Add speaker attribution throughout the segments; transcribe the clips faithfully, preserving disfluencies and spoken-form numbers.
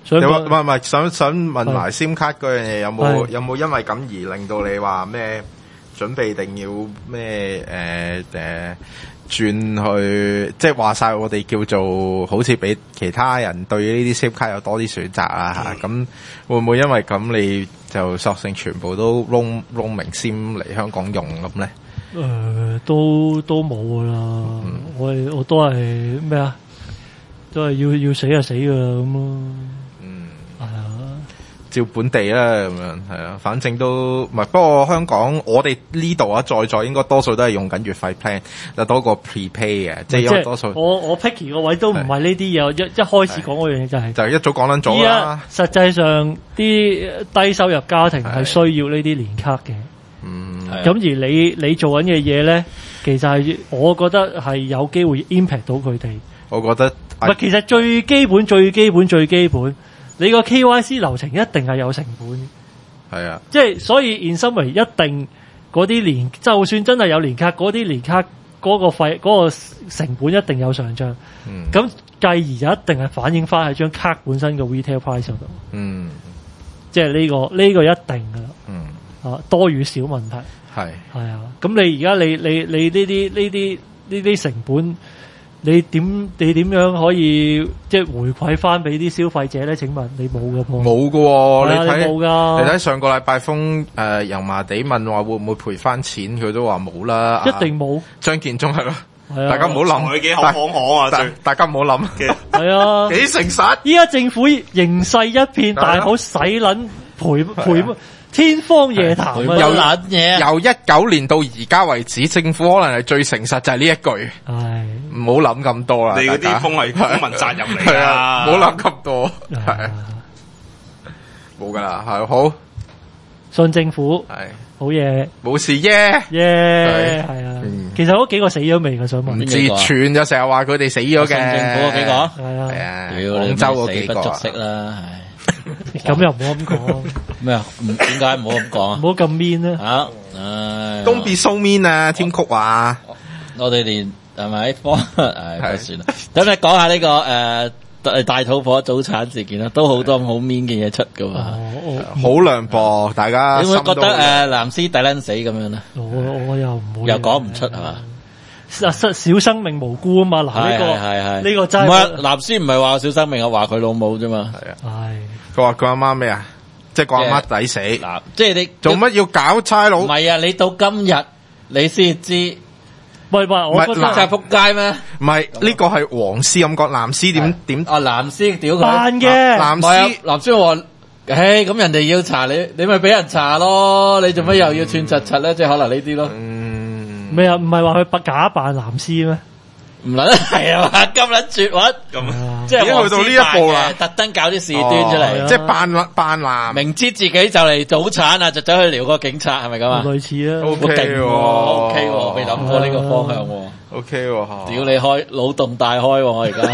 Speaker 1: 有冇唔係唔係想想問埋 SIM 卡嗰樣嘢有冇有冇因為咁而令到你話咩準備定要咩誒誒轉去，即係話晒我哋叫做好似俾其他人對呢啲 SIM 卡有多啲選擇啊嚇，咁會唔會因為咁你就索性全部都 roam roaming SIM 嚟香港用咁咧？
Speaker 2: 誒、呃，都都冇噶啦，嗯、我我都係咩啊？都係要要死就死噶啦咁咯。嗯，係啊，
Speaker 1: 照本地啦咁樣，係啊，反正都唔係。不過香港我哋呢度啊，在座應該多數都係用緊月費 plan，就多過 prepay 嘅，即係有多數。
Speaker 2: 我我 Picky 個位都唔係呢啲嘢，一一開始講嗰樣嘢就係、是、
Speaker 1: 就一早講緊咗啦。
Speaker 2: 實際上啲低收入家庭係需要呢啲年卡嘅。
Speaker 1: 嗯，
Speaker 2: 咁而你你做緊嘅嘢咧，其實係我覺得係有機會 impact 到佢哋。
Speaker 1: 我覺得
Speaker 2: 唔係，其實最基本、最基本、最基本，你個 K Y C 流程一定係有成本。
Speaker 1: 係啊，
Speaker 2: 即係所以 in summary 一定嗰啲年，就算真係有年卡，嗰啲年卡嗰個費、嗰個成本一定有上漲。嗯，咁繼而就一定係反映翻喺張卡本身嘅 retail price 度。
Speaker 1: 嗯，
Speaker 2: 即係呢個呢個一定噶啦。
Speaker 1: 嗯。
Speaker 2: 啊，多與少問題係係啊，咁你而家你你你呢啲呢啲呢啲成本，你點你點樣可以即係回饋翻俾啲消費者咧？請問你冇噶噃？
Speaker 1: 冇噶喎，
Speaker 2: 你睇冇噶？
Speaker 1: 你睇上個禮拜封誒油麻地問話會唔會賠翻錢，佢都話冇啦，
Speaker 2: 一定冇。
Speaker 1: 張建宗係咯，
Speaker 2: 係啊，
Speaker 1: 大家唔好諗，
Speaker 3: 佢幾口行行啊，
Speaker 1: 大大家唔好諗嘅，
Speaker 2: 係啊，
Speaker 1: 幾誠實。
Speaker 2: 依家政府形勢一片大好，使撚賠賠。天方夜譚啊！
Speaker 4: 有撚嘢，
Speaker 1: 由一九年到而家為止，政府可能係最誠實就係呢一句。
Speaker 2: 係
Speaker 1: 唔好諗咁多啦。
Speaker 3: 你嗰啲風係公民責任嚟啊！
Speaker 1: 唔好諗咁多，係冇噶啦，係好
Speaker 2: 信政府，
Speaker 1: 係
Speaker 2: 好嘢，
Speaker 1: 冇事耶
Speaker 2: 耶，係啊。其實嗰幾個死咗未？我想問。
Speaker 1: 唔知傳就成日話佢哋死咗嘅。
Speaker 4: 信政府嗰幾個
Speaker 2: 係啊，
Speaker 1: 係啊，
Speaker 4: 廣
Speaker 1: 州嗰幾個
Speaker 4: 死不足惜啦，係。
Speaker 2: 咁又唔好咁講
Speaker 4: 咩啊？點解唔好咁講啊？
Speaker 2: 唔好咁 mean 啊！
Speaker 4: 啊，唉
Speaker 1: ，Don't be so mean 啊！添曲話，
Speaker 4: 我哋連係咪方？唉，算啦。咁你講下呢個誒大肚婆早產事件啦，都好多好 mean 嘅嘢出噶嘛。
Speaker 1: 好涼薄，大家
Speaker 4: 你會覺得誒藍絲抵撚死咁樣咧？
Speaker 2: 我我又唔會，
Speaker 4: 又講唔出係嘛？
Speaker 2: 小小生命無辜啊嘛！嗱，呢個
Speaker 4: 係係
Speaker 2: 呢個真係
Speaker 4: 唔係藍絲唔係話小生命啊，話佢老母啫嘛。
Speaker 1: 係啊，
Speaker 2: 係。
Speaker 1: 佢話佢阿媽咩啊？即係個阿媽抵死。
Speaker 4: 嗱，即係你
Speaker 1: 做乜要搞差佬？
Speaker 4: 唔係啊！你到今日你先知，
Speaker 2: 喂喂，我覺得
Speaker 4: 真係仆街咩？
Speaker 1: 唔係呢個係黃絲咁講，藍絲點點？
Speaker 4: 啊藍絲屌佢
Speaker 2: 扮嘅
Speaker 1: 藍絲
Speaker 4: 藍絲話：，唉，咁人哋要查你，你咪俾人查咯。你做乜又要串柒柒咧？即係可能呢啲咯。
Speaker 1: 嗯，
Speaker 2: 咩啊？唔係話佢假扮藍絲咩？
Speaker 4: 唔撚係啊嘛，咁撚絕核咁，即係
Speaker 1: 已經去到呢一步啦，
Speaker 4: 特登搞啲事端出嚟，
Speaker 1: 即係扮扮藍，
Speaker 4: 明知自己就嚟早產啊，就走去撩個警察，係咪咁啊？
Speaker 2: 類似啊
Speaker 1: ，O K 喎
Speaker 4: ，O K 喎，未諗過呢個方向喎
Speaker 1: ，O K 喎，
Speaker 4: 屌你開腦洞大開喎，我而家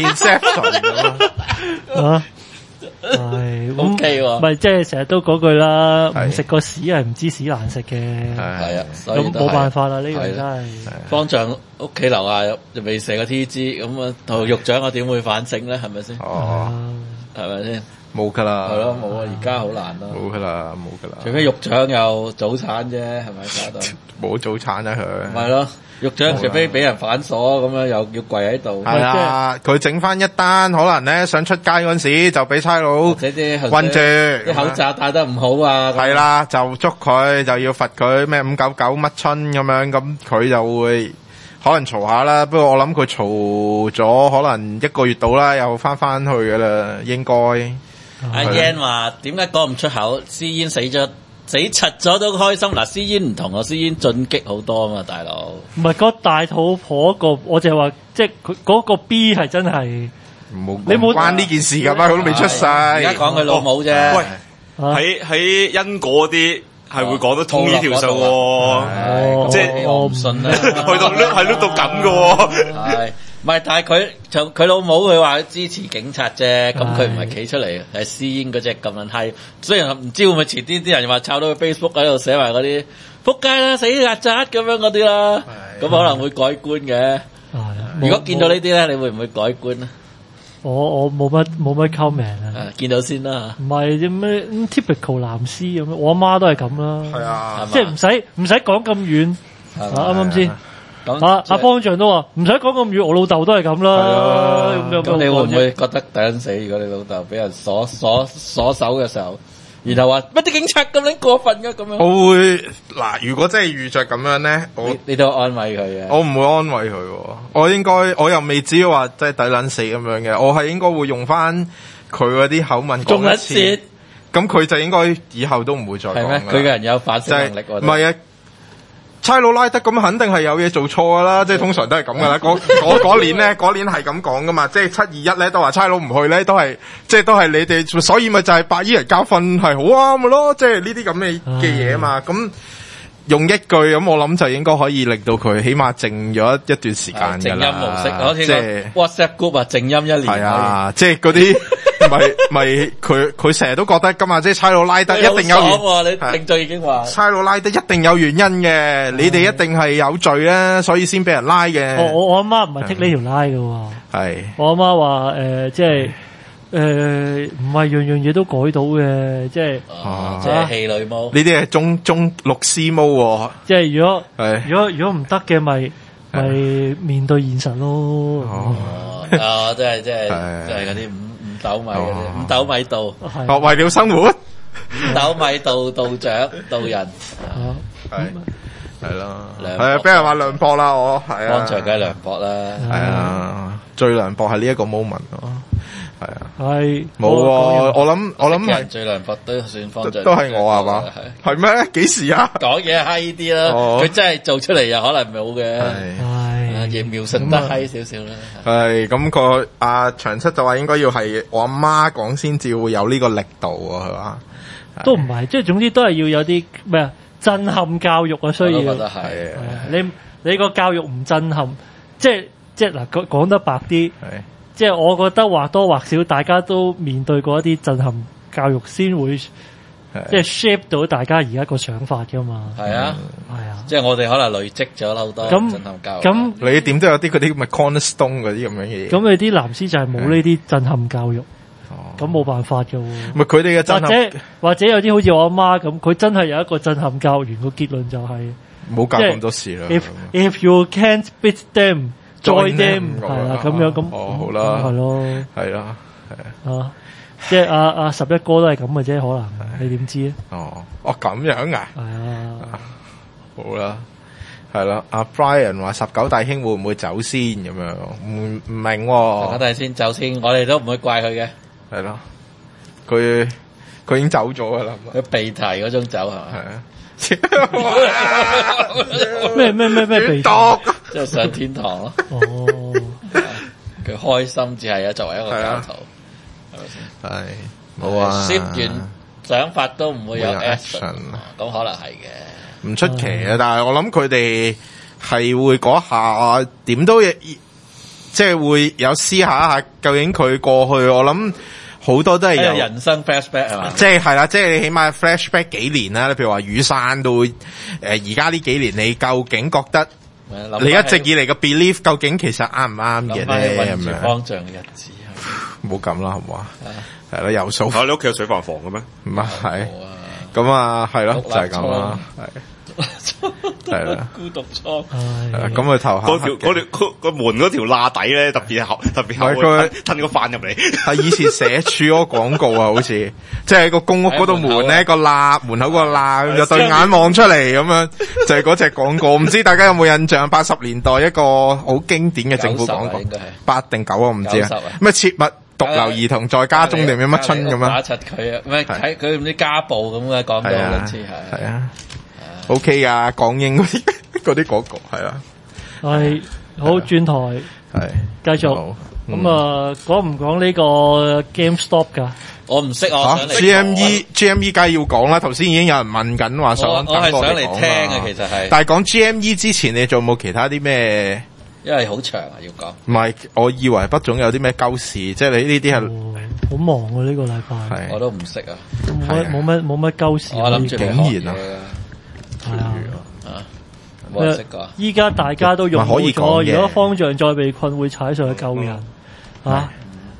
Speaker 1: Inception
Speaker 2: 啊！係
Speaker 4: O K 喎，
Speaker 2: 唔係即係成日都嗰句啦，唔食個屎係唔知屎難食嘅，
Speaker 4: 係啊，
Speaker 2: 咁冇辦法啦，呢個真係。
Speaker 4: 方丈屋企樓下又未射個 T G，咁啊，同獄長我點會反省咧？係咪先？
Speaker 1: 哦，
Speaker 4: 係咪先？
Speaker 1: 冇噶啦，
Speaker 4: 係咯，冇啊！而家好難咯，
Speaker 1: 冇噶啦，冇噶啦。
Speaker 4: 除非獄長又早產啫，係咪搞到？
Speaker 1: 冇早產啊佢。
Speaker 4: 係咯。獄長除非俾人反鎖咁樣，又要跪喺度。
Speaker 1: 係啊，佢整翻一單，可能咧想出街嗰陣時就俾差佬困住，
Speaker 4: 啲口罩戴得唔好啊。
Speaker 1: 係啦，就捉佢，就要罰佢咩五九九乜春咁樣，咁佢就會可能嘈下啦。不過我諗佢嘈咗可能一個月到啦，又翻翻去噶啦，應該。
Speaker 4: 阿 Yan 話點解講唔出口？私煙死咗。死柒咗都開心嗱，私煙唔同啊，私煙進擊好多啊嘛，大佬。
Speaker 2: 唔係嗰大肚婆個，我就係話，即係佢嗰個 B 係真係
Speaker 1: 冇，你冇關呢件事噶嘛，佢都未出世。而
Speaker 4: 家講佢老母啫。
Speaker 3: 喂，喺喺因果啲係會講得通呢條數喎，即係
Speaker 4: 我唔信啦，
Speaker 3: 去到碌係碌到咁噶喎。
Speaker 4: 係。唔係，但係佢就佢老母佢話支持警察啫，咁佢唔係企出嚟，係私煙嗰隻咁撚閪。雖然唔知會唔會遲啲啲人話抄到佢 Facebook 喺度寫埋嗰啲仆街啦、死曱甴咁樣嗰啲啦，咁可能會改觀嘅。如果見到呢啲咧，你會唔會改觀咧？
Speaker 2: 我我冇乜冇乜 comment 啊，
Speaker 4: 見到先啦。
Speaker 2: 唔係啲咩 typical 藍絲咁樣，我阿媽都係咁啦。
Speaker 1: 係啊，
Speaker 2: 即係唔使唔使講咁遠，啱啱先？阿阿方丈都話唔使講咁遠，我老豆都係咁啦。
Speaker 4: 咁你會唔會覺得抵撚死？如果你老豆俾人鎖鎖鎖手嘅時候，然後話乜啲警察咁撚過分㗎咁樣？
Speaker 1: 我會嗱，如果真係遇着咁樣咧，我
Speaker 4: 你, 你都安慰佢嘅。
Speaker 1: 我唔會安慰佢，我應該我又未至於話真係抵撚死咁樣嘅，我係應該會用翻佢嗰啲口吻講一次，咁佢就應該以後都唔會再講。係咩？
Speaker 4: 佢嘅人有反省能力喎。
Speaker 1: 唔係啊。差佬拉得咁肯定係有嘢做錯噶啦，即係通常都係咁噶啦。嗰嗰年咧，嗰年係咁講噶嘛，即係七二一咧都話差佬唔去咧，都係即係都係你哋，所以咪就係白衣人教訓係好啱嘅咯，即係呢啲咁嘅嘅嘢啊嘛。咁用一句咁，我諗就應該可以令到佢起碼靜咗一段時間㗎啦。
Speaker 4: 靜音模式，好似個 WhatsApp group 啊，靜音一年。
Speaker 1: 係啊，即係嗰啲。咪咪佢佢成日都覺得今日即係差佬拉得一定有原因，
Speaker 4: 你聽咗已經話
Speaker 1: 差佬拉得一定有原因嘅，你哋一定係有罪咧，所以先俾人拉嘅。
Speaker 2: 我我我阿媽唔係剔呢條拉嘅喎，
Speaker 1: 係
Speaker 2: 我阿媽話誒，即係誒唔係樣樣嘢都改到嘅，即係
Speaker 4: 即係氣女毛。
Speaker 1: 呢啲係中中律師毛喎，
Speaker 2: 即係如果如果如果唔得嘅咪咪面對現實咯。
Speaker 4: 哦，啊，即係即係即係嗰啲五。斗米嘅五斗米道，
Speaker 1: 哦，為了生活，
Speaker 4: 五斗米道道長道人，
Speaker 1: 係係咯，係啊，俾人話涼薄啦，我係啊，
Speaker 4: 方丈梗係涼薄啦，
Speaker 1: 係啊，最涼薄係呢一個 moment 咯，係啊，
Speaker 2: 係
Speaker 1: 冇啊，我諗我諗係
Speaker 4: 最涼薄都算方丈，
Speaker 1: 都係我係嘛，係咩？幾時啊？
Speaker 4: 講嘢閪啲啦，佢真係做出嚟又可能冇嘅。亦描述得閪少少啦。
Speaker 1: 係咁，個阿長七就話應該要係我阿媽講先至會有呢個力度喎，係嘛？
Speaker 2: 都唔係，即係總之都係要有啲咩啊震撼教育啊，需要。我
Speaker 4: 覺得係。
Speaker 2: 你你個教育唔震撼，即係即係嗱講講得白啲，即係我覺得或多或少大家都面對過一啲震撼教育先會。即係 shape 到大家而家個想法噶嘛？
Speaker 4: 係啊，
Speaker 2: 係啊，
Speaker 4: 即係我哋可能累積咗好多震撼教育。
Speaker 2: 咁
Speaker 1: 你點都有啲嗰啲咪 cornerstone 嗰啲咁樣嘅嘢。
Speaker 2: 咁你啲藍絲就係冇呢啲震撼教育，咁冇辦法噶喎。
Speaker 1: 咪佢哋嘅震撼，
Speaker 2: 或者或者有啲好似我阿媽咁，佢真係有一個震撼教育，個結論就係
Speaker 1: 冇教咁多事啦。
Speaker 2: If if you can't beat them, join them，係啦，咁樣咁。
Speaker 1: 哦，好啦，
Speaker 2: 係咯，
Speaker 1: 係啦，係啊。
Speaker 2: 即係阿阿十一哥都係咁嘅啫，可能你點知咧？
Speaker 1: 哦，哦咁樣啊？
Speaker 2: 係啊，
Speaker 1: 好啦，係啦。阿 Brian 話十九大兄會唔會走先咁樣？唔唔明喎。
Speaker 4: 十九大先走先，我哋都唔會怪佢嘅。
Speaker 1: 係咯，佢佢已經走咗噶啦。
Speaker 4: 佢被提嗰種走係嘛？
Speaker 1: 係啊。
Speaker 2: 咩咩咩咩被提？
Speaker 4: 即係上天堂咯。
Speaker 2: 哦，
Speaker 4: 佢開心只係啊，作為一個教徒。
Speaker 1: 係冇啊，
Speaker 4: 攝完想法都唔會有 action，咁可能係嘅，
Speaker 1: 唔出奇啊！但係我諗佢哋係會嗰下點都即係會有思考一下，究竟佢過去我諗好多都係有
Speaker 4: 人生 flashback 係嘛？
Speaker 1: 即係係啦，即係你起碼 flashback 幾年啦。你譬如話雨傘到誒而家呢幾年，你究竟覺得你一直以嚟嘅 belief 究竟其實啱唔啱嘅咧？咁樣
Speaker 4: 方丈嘅日子。
Speaker 1: 唔好咁啦，好唔好啊？係啦，有數。
Speaker 3: 你屋企有水飯房嘅咩？
Speaker 1: 唔係，咁啊，係咯，就係咁啦，係，係啦，
Speaker 4: 孤獨倉，
Speaker 1: 咁佢頭下
Speaker 3: 嗰條嗰條個門嗰條罅底咧，特別厚，特別厚，
Speaker 1: 佢
Speaker 3: 吞個飯入嚟。
Speaker 1: 係以前社署嗰個廣告啊，好似即係個公屋嗰度門咧個罅，門口個罅有對眼望出嚟咁樣，就係嗰隻廣告。唔知大家有冇印象？八十年代一個好經典嘅政府廣告，八定九啊，唔知啊，咩切勿獨留兒童在家中定咩乜春咁樣
Speaker 4: 打柒佢啊！咩睇佢唔知家暴咁嘅講到好似係
Speaker 1: 係啊 ，OK 啊，港英嗰啲嗰啲廣告係啊，
Speaker 2: 係好轉台係繼續咁啊！講唔講呢個 GameStop 㗎？
Speaker 4: 我唔識我
Speaker 1: G M E G M E 梗係要講啦，頭先已經有人問緊話想
Speaker 4: 我我係想嚟聽嘅，其實係。
Speaker 1: 但係講 G M E 之前，你仲有冇其他啲咩？
Speaker 4: 因為好長啊，要講。
Speaker 1: 唔係，我以為不總有啲咩鳩事，即係你呢啲係
Speaker 2: 好忙啊！呢個禮拜，
Speaker 4: 我都唔識啊，
Speaker 2: 冇乜冇乜冇乜鳩事。
Speaker 4: 我諗住
Speaker 1: 竟然啊，
Speaker 2: 係啊，
Speaker 4: 啊，冇人識㗎。
Speaker 2: 依家大家都用
Speaker 1: 可以講嘅。
Speaker 2: 如果方丈再被困，會踩上去救人啊！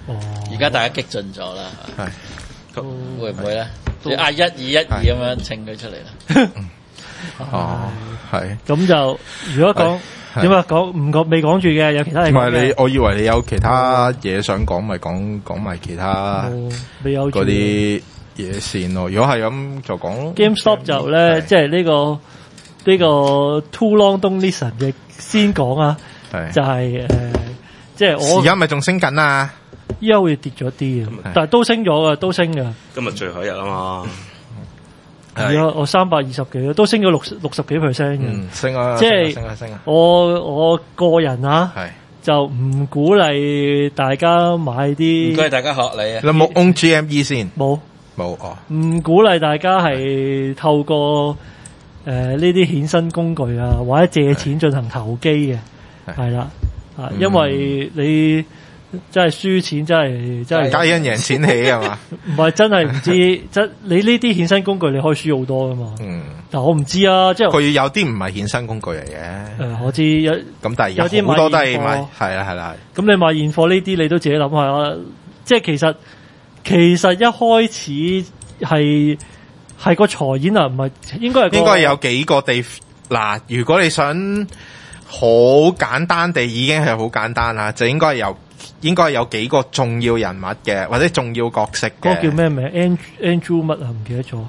Speaker 2: 哦，
Speaker 4: 而家大家激進咗啦，
Speaker 1: 係
Speaker 4: 會唔會咧？嗌一二一二咁樣稱佢出嚟啦。
Speaker 1: 哦，係。
Speaker 2: 咁就如果講點啊講唔講未講住嘅，有其他嘢講嘅。
Speaker 1: 唔係你，我以為你有其他嘢想講，咪講講埋其他
Speaker 2: 未有
Speaker 1: 嗰啲嘢先咯。如果係咁就講
Speaker 2: GameStop 就咧，即係呢個呢個 Too Long Don't Listen 嘅先講啊，就係誒，即係我
Speaker 1: 而家咪仲升緊啊！
Speaker 2: 依家好似跌咗啲嘅，但係都升咗嘅，都升嘅。
Speaker 3: 今日最後一日啊嘛。
Speaker 2: 而家我三百二十幾都升咗六六十幾 percent 嘅，
Speaker 1: 嗯，升啊，
Speaker 2: 即係
Speaker 1: 升啊升啊！
Speaker 2: 我我個人啊，
Speaker 1: 係
Speaker 2: 就唔鼓勵大家買啲，
Speaker 4: 唔該大家學你啊！
Speaker 1: 你有冇 own G M E 先？
Speaker 2: 冇
Speaker 1: 冇哦，
Speaker 2: 唔鼓勵大家係透過誒呢啲衍生工具啊，或者借錢進行投機嘅，係啦啊，因為你。真係輸錢，真係真係
Speaker 1: 皆因贏錢起係嘛？
Speaker 2: 唔係真係唔知，真你呢啲衍生工具你可以輸好多噶嘛？嗯，但我唔知啊，即係
Speaker 1: 佢有啲唔係衍生工具嚟嘅。誒、
Speaker 2: 呃，我知有
Speaker 1: 咁，但係有啲好多都係買，係啦係啦。
Speaker 2: 咁你買現貨呢啲，你都自己諗下啦。即係其實其實一開始係係個財演啊，唔係應該係
Speaker 1: 應該係有幾個地嗱。如果你想好簡單地已經係好簡單啦，就應該係由。應該有幾個重要人物嘅，或者重要角色嘅。
Speaker 2: 嗰個叫咩名 ？Andrew Andrew 乜啊？唔記得咗。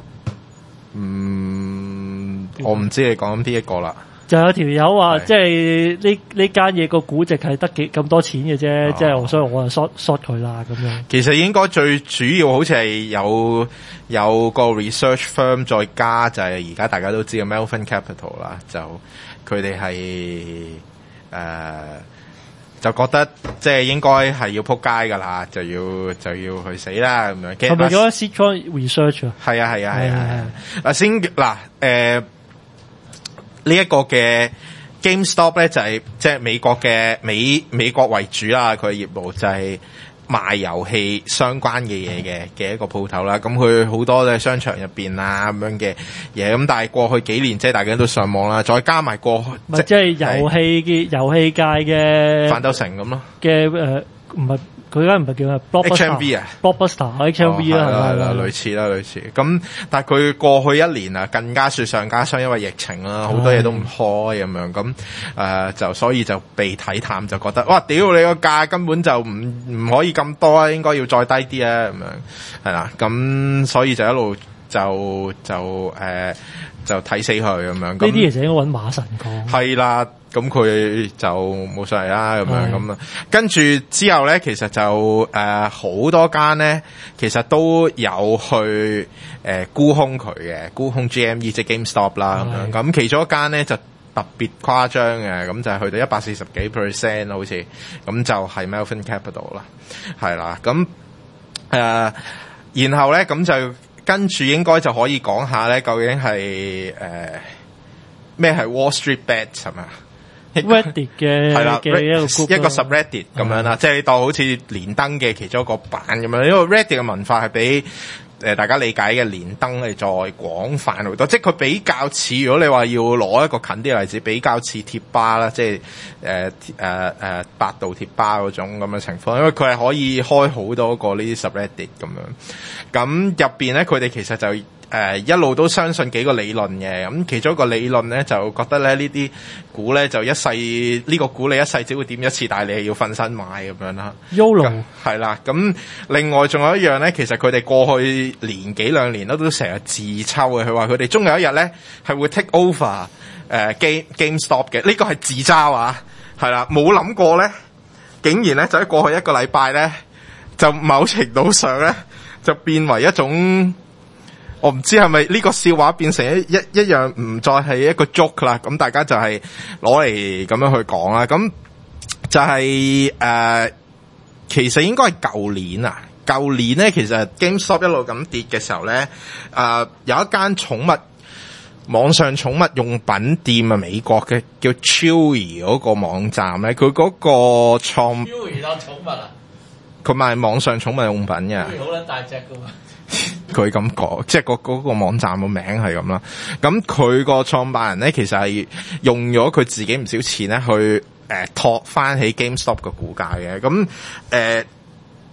Speaker 1: 嗯，我唔知你講邊一個啦。
Speaker 2: 就有條友話，即係呢呢間嘢個估值係得幾咁多錢嘅啫，即係所以我就 short short 佢啦咁樣。
Speaker 1: 其實應該最主要好似係有有個 research firm 再加，就係而家大家都知嘅 Melvin Capital 啦，就佢哋係誒。就覺得即係應該係要撲街㗎啦，就要就要去死啦咁樣。
Speaker 2: 係咪嗰 Citron Research 啊？
Speaker 1: 係啊係啊係啊係。嗱先嗱誒呢一個嘅 GameStop 咧就係即係美國嘅美美國為主啦，佢嘅業務就係賣遊戲相關嘅嘢嘅嘅一個鋪頭啦，咁佢好多咧商場入邊啊咁樣嘅嘢，咁但係過去幾年即係大家都上網啦，再加埋過去
Speaker 2: 即係遊戲嘅遊戲界嘅
Speaker 1: 反斗城咁咯
Speaker 2: 嘅誒，唔係佢而家唔係叫咩
Speaker 1: H M V 啊
Speaker 2: Blockbuster H M V 啦，
Speaker 1: 係啦，類似啦類似。咁但係佢過去一年啊，更加雪上加霜，因為疫情啦，好多嘢都唔開咁樣，咁誒就所以就被睇淡，就覺得哇屌你個價根本就唔唔可以咁多啊，應該要再低啲啊咁樣係啦，咁所以就一路就就誒、呃、就睇死佢咁樣。呢
Speaker 2: 啲其實應該揾馬神講。係
Speaker 1: 啦。咁佢就冇所謂啦，咁樣咁啊。跟住之後咧，其實就誒好、呃、多間咧，其實都有去誒、呃、沽空佢嘅，沽空 G M E 即係 GameStop 啦咁樣。咁其中一間咧就特別誇張嘅，咁就係去到一百四十幾 percent 好似，咁就係 Melvin Capital 啦，係啦。咁誒、呃，然後咧咁就跟住應該就可以講下咧，究竟係誒咩係 Wall Street Bet 係咪？
Speaker 2: Reddit 嘅
Speaker 1: 係啦，
Speaker 2: 嘅一個 group
Speaker 1: 一個 subreddit 咁樣啦，即係你當好似連登嘅其中一個版咁樣。因為 Reddit 嘅文化係比誒大家理解嘅連登係再廣泛好多，即係佢比較似，如果你話要攞一個近啲例子，比較似貼吧啦，即係誒誒誒百度貼吧嗰種咁嘅情況，因為佢係可以開好多個呢啲 subreddit 咁樣。咁入邊咧，佢哋其實就誒、呃、一路都相信幾個理論嘅，咁其中一個理論咧就覺得咧呢啲股咧就一世呢、呢個股你一世只會點一次，但係你係要瞓身買咁樣啦。
Speaker 2: YOLO
Speaker 1: 係啦，咁另外仲有一樣咧，其實佢哋過去年幾兩年都都成日自抽嘅，佢話佢哋終有一日咧係會 take over 誒、呃、Game GameStop 嘅，呢、呢個係自嘲啊，係啦，冇諗過咧，竟然咧就喺過去一個禮拜咧，就某程度上咧就變為一種。我唔知係咪呢個笑話變成一一一樣唔再係一個 joke 啦，咁大家就係攞嚟咁樣去講啦。咁就係、是、誒、呃，其實應該係舊年啊，舊年咧其實 GameStop 一路咁跌嘅時候咧，誒、呃、有一間寵物網上寵物用品店啊，美國嘅叫 Chewy 嗰個網站咧，佢嗰個創
Speaker 4: Chewy 當寵物啊，
Speaker 1: 佢賣網上寵物用品嘅，
Speaker 4: 好撚大隻噶嘛。
Speaker 1: 佢咁講，即係個嗰個網站個名係咁啦。咁佢個創辦人咧，其實係用咗佢自己唔少錢咧，去誒托翻起 GameStop 嘅股價嘅。咁誒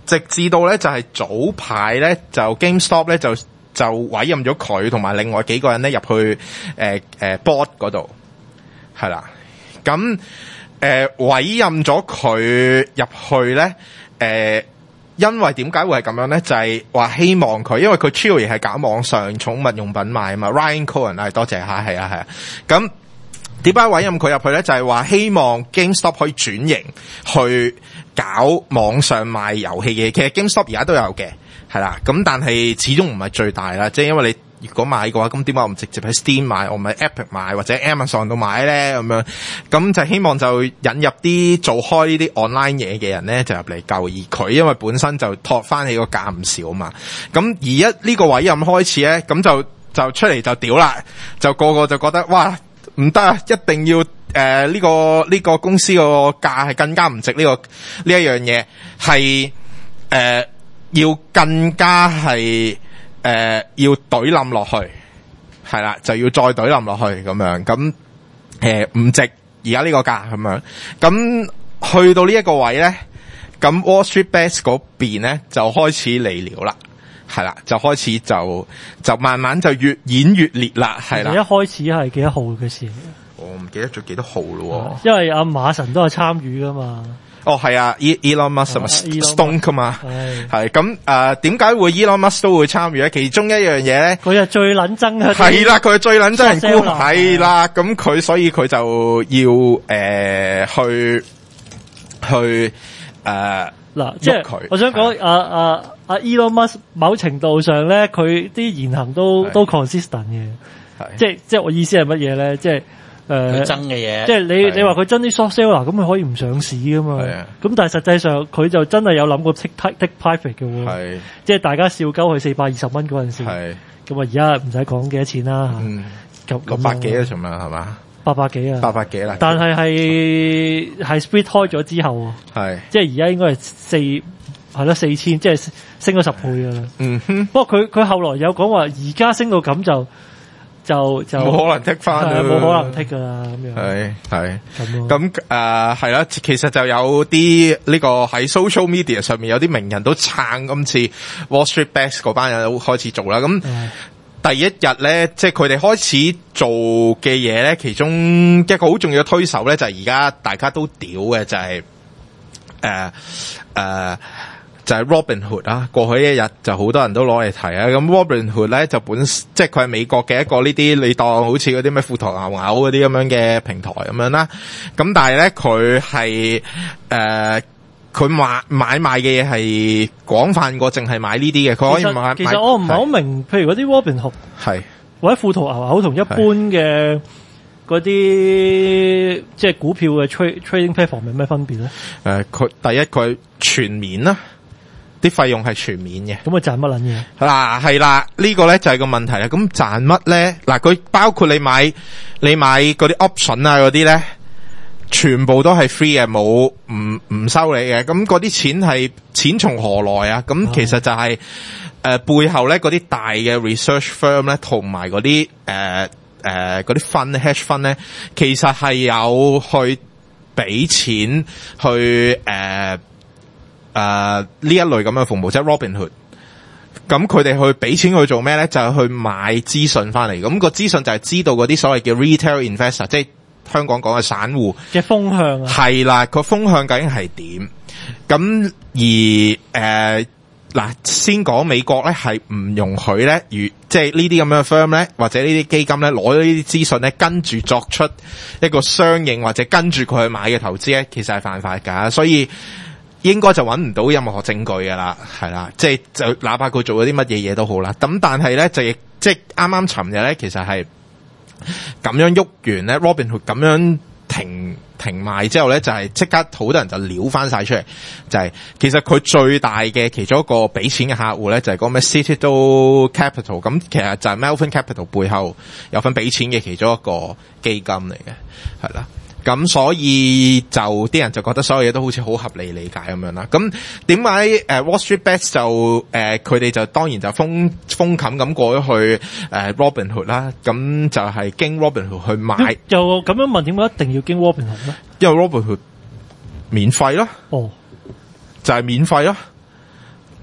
Speaker 1: 直至到咧就係、是、早排咧就 GameStop 咧就就委任咗佢同埋另外幾個人咧入去誒誒、呃呃、board 嗰度，係啦。咁誒、呃、委任咗佢入去咧，誒、呃。因為點解會係咁樣咧？就係、是、話希望佢，因為佢 Chewy 係搞網上寵物用品賣啊嘛。Ryan Cohen 係多謝下，係啊係啊。咁點解委任佢入去咧？就係、是、話希望 GameStop 可以轉型去搞網上賣遊戲嘅。其實 GameStop 而家都有嘅，係啦。咁但係始終唔係最大啦，即係因為你。如果買嘅話，咁點解我唔直接喺 Steam 買，我唔喺 Epic 買或者 Amazon 度買咧？咁樣咁就希望就引入啲做開呢啲 online 嘢嘅人咧，就入嚟救。而佢因為本身就托翻起個價唔少嘛。咁而一呢個委任開始咧，咁就就出嚟就屌啦，就個個就覺得哇唔得啊，一定要誒呢、呃呢個呢、呢個公司個價係更加唔值呢、呢個呢一樣嘢，係誒要更加係。誒、呃，要懟冧落去，係啦，就要再懟冧落去咁樣，咁誒唔值而家呢個價咁樣，咁去到呢一個位咧，咁 Wall Street Bets 嗰邊咧就開始嚟了啦，係啦，就開始就就慢慢就越演越烈啦，係啦。一開始係幾多號嘅事？我唔記得咗幾多號咯，因為阿馬神都係參與噶嘛。哦，係啊 ，Elon Musk 同埋 Stone 噶嘛，係咁誒，點解會 Elon Musk 都會參與咧？其中一樣嘢咧，佢係最撚憎嘅，係啦，佢係最撚憎人沽，係啦，咁佢所以佢就要誒、呃、去去誒嗱，即係我想講阿阿阿 Elon Musk 某程度上咧，佢啲言行都都 consistent 嘅，即係即係我意思係乜嘢咧？即係。誒，佢憎嘅嘢，即係你你話佢憎啲 short seller，咁佢可以唔上市噶嘛？咁但係實際上佢就真係有諗過 take take private 嘅喎，即係大家笑鳩佢四百二十蚊嗰陣時，咁啊而家唔使講幾多錢啦，嗯，六百幾啊，仲嘛係嘛？八百幾啊，八百幾啦。但係係係 split 開咗之後，係即係而家應該係四係咯四千，即係升咗十倍噶啦。嗯哼，不過佢佢後來有講話，而家升到咁就。就就冇可能剔翻，冇可能剔噶啦咁樣。係係咁咁誒係啦，其實就有啲呢個喺 social media 上面有啲名人都撐今次 Wall Street Bets 嗰班人都開始做啦。咁第一日咧，即係佢哋開始做嘅嘢咧，其中一個好重要嘅推手咧，就係而家大家都屌嘅就係誒誒。就係 Robinhood 啊，過去一日就好多人都攞嚟提啊。咁 Robinhood 咧就本即係佢係美國嘅一個呢啲你當好似嗰啲咩富途牛牛嗰啲咁樣嘅平台咁樣啦。咁但係咧佢係誒佢買買賣嘅嘢係廣泛過淨係買呢啲嘅，佢可以買。其實我唔係好明，譬如嗰啲 Robinhood 係或者富途牛牛同一般嘅嗰啲即係股票嘅 trade trading platform 有咩分別咧？誒、呃，佢第一佢全面啦。啲費用係全面嘅，咁佢賺乜撚嘢？嗱係啦，呢個咧就係個問題啦。咁賺乜咧？嗱，佢包括你買你買嗰啲 option 啊嗰啲咧，全部都係 free 嘅，冇唔唔收你嘅。咁嗰啲錢係錢從何來啊？咁其實就係、是、誒、呃、背後咧嗰啲大嘅 research firm 咧，同埋嗰啲誒誒嗰啲 fund hedge fund 咧，其實係有去俾錢去誒。呃誒、呃，呢一類咁嘅服務，即係 Robinhood，咁佢哋去俾錢去做咩咧？就係、是、去買資訊翻嚟，咁、那個資訊就係知道嗰啲所謂嘅 retail investor，即係香港講嘅散戶嘅風向啊，係啦，個風向究竟係點？咁而誒嗱、呃，先講美國咧係唔容許咧，如即係呢啲咁樣嘅 firm 咧，或者呢啲基金咧攞咗呢啲資訊咧，跟住作出一個相應或者跟住佢去買嘅投資咧，其實係犯法㗎，所以。應該就揾唔到任何證據㗎啦，係啦，即係就哪怕佢做咗啲乜嘢嘢都好啦。咁但係咧就亦即係啱啱尋日咧，其實係咁樣喐完咧 ，Robinhood 咁樣停停賣之後咧，就係、是、即刻好多人就撩翻晒出嚟，就係、是、其實佢最大嘅其中一個俾錢嘅客戶咧，就係、是、嗰個咩 Citadel Capital，咁其實就係 Melvin Capital 背後有份俾錢嘅其中一個基金嚟嘅，係啦。咁所以就啲人就覺得所有嘢都好似好合理理解咁樣啦。咁點解誒 Wall Street Bets 就誒佢哋就當然就封封冚咁過咗去誒、呃、Robinhood 啦。咁就係經 Robinhood 去買。又咁樣問，點解一定要經 Robinhood 咧？因為 Robinhood 免費咯。哦，就係、是、免費咯。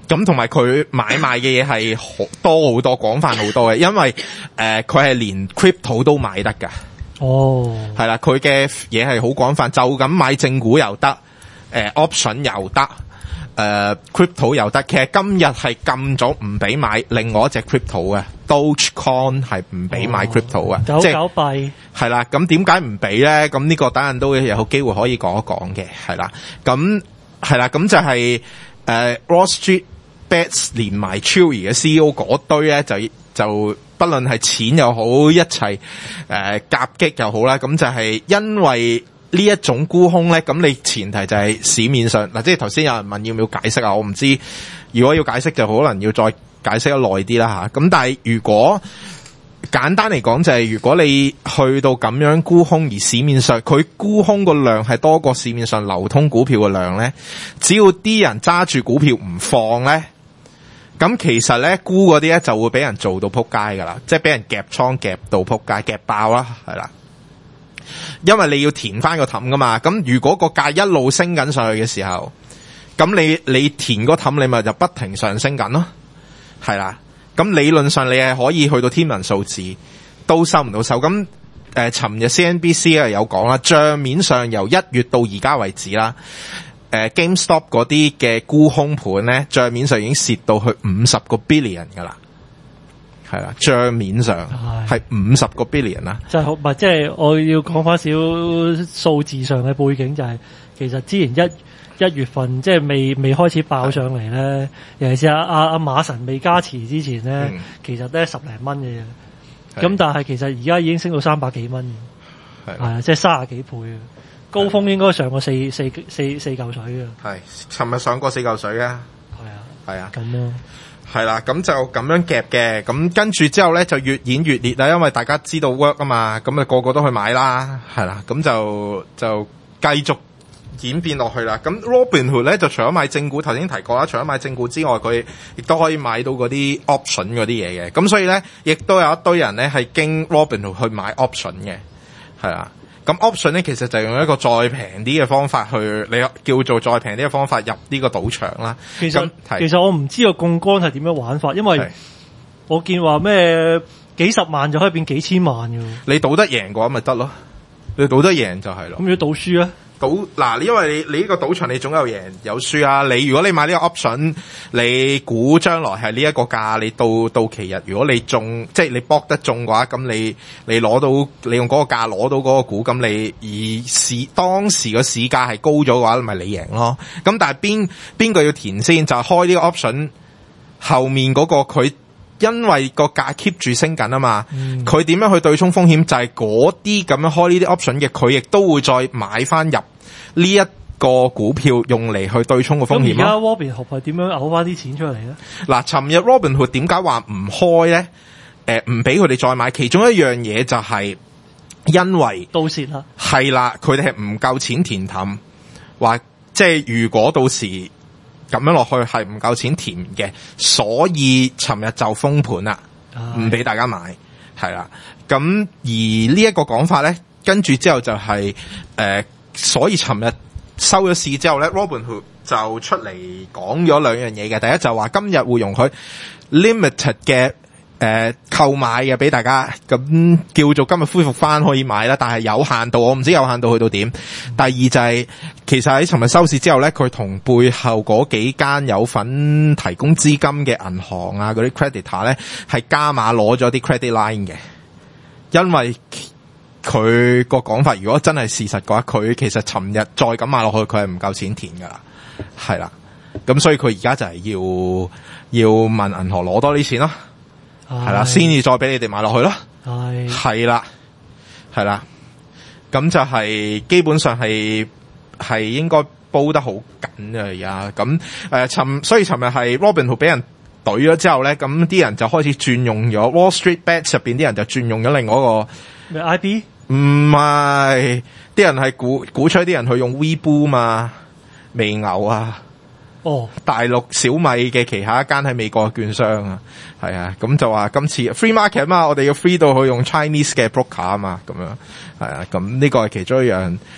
Speaker 1: 咁同埋佢買賣嘅嘢係好多好多廣泛好多嘅，因為誒佢係連 crypto 都買得㗎。
Speaker 2: 哦，係
Speaker 1: 啦，佢嘅嘢係好廣泛，就咁買正股又得，誒、呃、option 又得，誒、呃、crypto 又得。其實今日係禁咗唔俾買另外一隻 crypto 嘅 Dogecoin 係唔俾買 crypto 嘅，
Speaker 2: 狗狗幣
Speaker 1: 係啦。咁點解唔俾咧？咁呢個等陣都有機會可以講一講嘅，係啦。咁係啦，咁就係、是、誒、呃、Wall Street Bets 連埋 Chewy 嘅 C E O 嗰堆咧，就就。不論係錢又好，一齊誒夾擊又好啦，咁就係因為呢一種沽空咧，咁你前提就係市面上嗱，即係頭先有人問要唔要解釋啊，我唔知，如果要解釋就可能要再解釋得耐啲啦吓。咁但係如果簡單嚟講就係，如果你去到咁樣沽空，而市面上佢沽空個量係多過市面上流通股票嘅量咧，只要啲人揸住股票唔放咧。咁其實咧沽嗰啲咧就會俾人做到撲街噶啦，即係俾人夾倉夾到撲街夾爆啦，係啦。因為你要填翻個氹噶嘛，咁如果個價一路升緊上去嘅時候，咁你你填個氹你咪就不停上升緊咯，係啦。咁理論上你係可以去到天文數字都收唔到手。咁誒，尋日 C N B C 啊有講啦，賬面上由一月到而家為止啦。誒、uh, GameStop 嗰啲嘅沽空盤咧，帳面上已經蝕到去五十個 billion 噶啦，係啦，帳面上係五十個 billion 啦。
Speaker 2: 就係好，唔係即係我要講翻少數字上嘅背景，就係、是、其實之前一一月份即係未未開始爆上嚟咧，尤其是阿阿阿馬神未加持之前咧、嗯，其實都係十零蚊嘅啫。咁但係其實而家已經升到三百幾蚊，係啊，即係三十幾倍啊！高峰應該上過四四四四嚿水嘅，
Speaker 1: 係，尋日上過四嚿水啊，
Speaker 2: 係啊，
Speaker 1: 係啊，
Speaker 2: 咁咯，
Speaker 1: 係啦，咁就咁樣夾嘅，咁跟住之後咧就越演越烈啦，因為大家知道 work 啊嘛，咁啊個個都去買啦，係啦，咁就就繼續演變落去啦。咁 Robinhood 咧就除咗買正股，頭先提過啦，除咗買正股之外，佢亦都可以買到嗰啲 option 嗰啲嘢嘅，咁所以咧亦都有一堆人咧係經 Robinhood 去買 option 嘅，係啦。咁 option 咧，其實就用一個再平啲嘅方法去，你叫做再平啲嘅方法入呢個賭場啦。
Speaker 2: 其實其實我唔知個槓桿係點樣玩法，因為我見話咩幾十萬就可以變幾千萬嘅。你
Speaker 1: 賭得贏嘅話咪得咯，你賭得贏就係咯。
Speaker 2: 咁如果賭輸啊？
Speaker 1: 賭嗱，因為你你呢個賭場你總有贏有輸啊。你如果你買呢個 option，你估將來係呢一個價，你到到期日如果你中，即係你博得中嘅話，咁你你攞到你用嗰個價攞到嗰個股，咁你而市當時個市價係高咗嘅話，咪你贏咯。咁但係邊邊個要填先？就係開呢個 option 後面嗰個佢。因為個價 keep 住升緊啊嘛，佢、嗯、點樣去對沖風險？就係嗰啲咁樣開呢啲 option 嘅，佢亦都會再買翻入呢一個股票，用嚟去對沖個風險。咁而家
Speaker 2: Robinhood 係點樣嘔翻啲錢出嚟咧？
Speaker 1: 嗱，尋日 Robinhood 點解話唔開咧？誒、呃，唔俾佢哋再買，其中一樣嘢就係因為
Speaker 2: 到時啦，
Speaker 1: 係啦，佢哋係唔夠錢填氹，話即係如果到時。咁樣落去係唔夠錢填嘅，所以尋日就封盤啦，唔俾大家買，係啦。咁而呢一個講法咧，跟住之後就係、是、誒、呃，所以尋日收咗市之後咧 ，Robinhood 就出嚟講咗兩樣嘢嘅。第一就話今日會容許 limited 嘅。誒、呃，購買嘅俾大家，咁叫做今日恢復翻可以買啦，但係有限度，我唔知有限度去到點。第二就係、是，其實喺尋日收市之後咧，佢同背後嗰幾間有份提供資金嘅銀行啊，嗰啲 creditor 咧，係加碼攞咗啲 credit line 嘅，因為佢個講法如果真係事實嘅話，佢其實尋日再咁買落去，佢係唔夠錢填噶啦，係啦，咁所以佢而家就係要要問銀行攞多啲錢咯。係啦，先至再俾你哋買落去咯。係係啦，係啦，咁就係基本上係係應該煲得好緊啊！而家咁誒，尋所以尋日係 Robinhood 俾人懟咗之後咧，咁啲人就開始轉用咗 Wall Street Bets 入邊啲人就轉用咗另外一個
Speaker 2: 咩 I B？
Speaker 1: 唔係，啲人係鼓鼓吹啲人去用 Webull 嘛，微牛啊。哦，大陸小米嘅旗下一間喺美國嘅券商啊，係啊，咁就話今次 free market 啊嘛，我哋要 free 到去用 Chinese 嘅 broker 啊嘛，咁樣係啊，咁呢個係其中一樣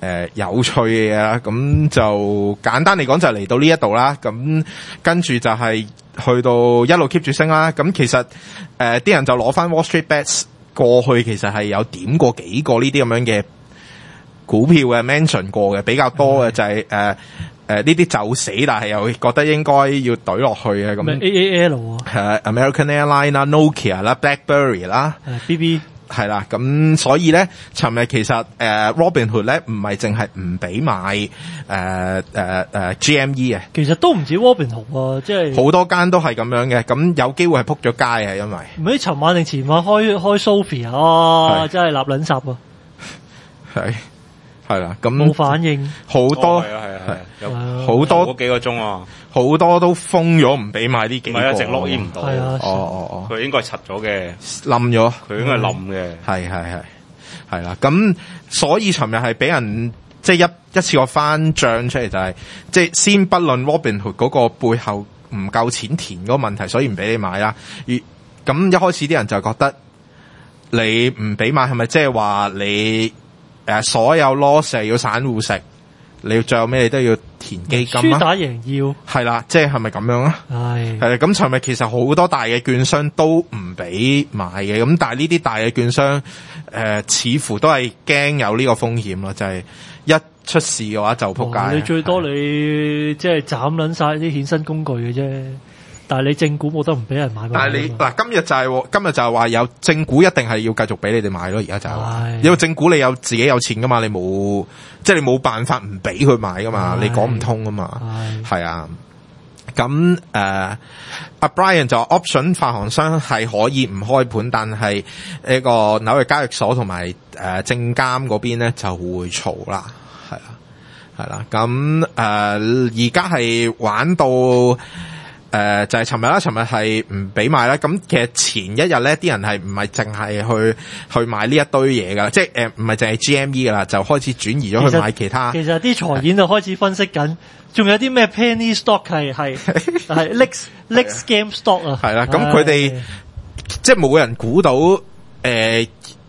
Speaker 1: 呃、有趣嘅嘢啦。咁就簡單嚟講就嚟到呢一度啦。咁跟住就係去到一路 keep 住升啦。咁其實誒啲、呃、人就攞翻 Wall Street Bets 過去其實係有點過幾個呢啲咁樣嘅股票嘅 mention 過嘅，比較多嘅就係誒誒呢啲就死，但係又覺得應該要懟落去嘅咁。
Speaker 2: A A L 啊，
Speaker 1: 誒 American Airlines 啦、Nokia 啦、BlackBerry 啦、
Speaker 2: B B
Speaker 1: 係啦。咁所以咧，尋日其實誒、呃、Robinhood 咧唔係淨係唔俾買誒誒誒 G M E 嘅，
Speaker 2: 其實都唔止 Robinhood 啊，即係
Speaker 1: 好多間都係咁樣嘅。咁有機會係撲咗街啊，因為
Speaker 2: 唔係尋晚定前晚開開 Sophia 啊，真係立撚雜啊，
Speaker 1: 係。係啦，咁
Speaker 2: 冇反應，
Speaker 1: 好多
Speaker 3: 係啊係啊，有
Speaker 1: 好多
Speaker 3: 嗰幾個鐘啊，
Speaker 1: 好多都封咗唔俾買呢幾個，
Speaker 3: 唔係一直落唔到，
Speaker 2: 係啊，
Speaker 1: 哦哦哦，
Speaker 3: 佢應該係柒咗嘅，
Speaker 1: 冧咗，
Speaker 3: 佢應該係冧嘅，
Speaker 1: 係係係係啦，咁所以尋日係俾人即係一一次過翻帳出嚟，就係即係先不論 Robinhood 嗰個背後唔夠錢填嗰個問題，所以唔俾你買啦。而咁一開始啲人就覺得你唔俾買係咪即係話你？誒，所有 loss 要散戶食，你最後咩你都要填基金啊？
Speaker 2: 輸打贏要
Speaker 1: 係啦，即係係咪咁樣啊？
Speaker 2: 係
Speaker 1: 係咁，尋日其實好多大嘅券商都唔俾買嘅，咁但係呢啲大嘅券商誒、呃，似乎都係驚有呢個風險咯，就係、是、一出事嘅話就仆街、哦。
Speaker 2: 你最多你即係斬撚晒啲衍生工具嘅啫。但係你正股冇得唔俾人買，
Speaker 1: 但係你嗱今日就係、是、今日就係話有正股一定係要繼續俾你哋買咯，而家就係、因為正股你有自己有錢噶嘛，你冇即係你冇辦法唔俾佢買噶嘛，你講唔通噶嘛，係啊。咁誒，阿、uh, Brian 就 option 發行商係可以唔開盤，但係呢個紐約交易所同埋誒證監嗰邊咧就會嘈啦，係啦，係啦。咁誒而家係玩到。誒、呃，就係尋日啦，尋日係唔俾買啦。咁其實前一日咧，啲人係唔係淨係去去買呢一堆嘢噶，即係誒唔係淨係 G M E 噶啦，就開始轉移咗去買其他。
Speaker 2: 其實啲財演就開始分析緊，仲有啲咩 penny stock 係係係 Lex Lex GameStop 啊。係啦，
Speaker 1: 咁佢哋即係冇人估到誒。呃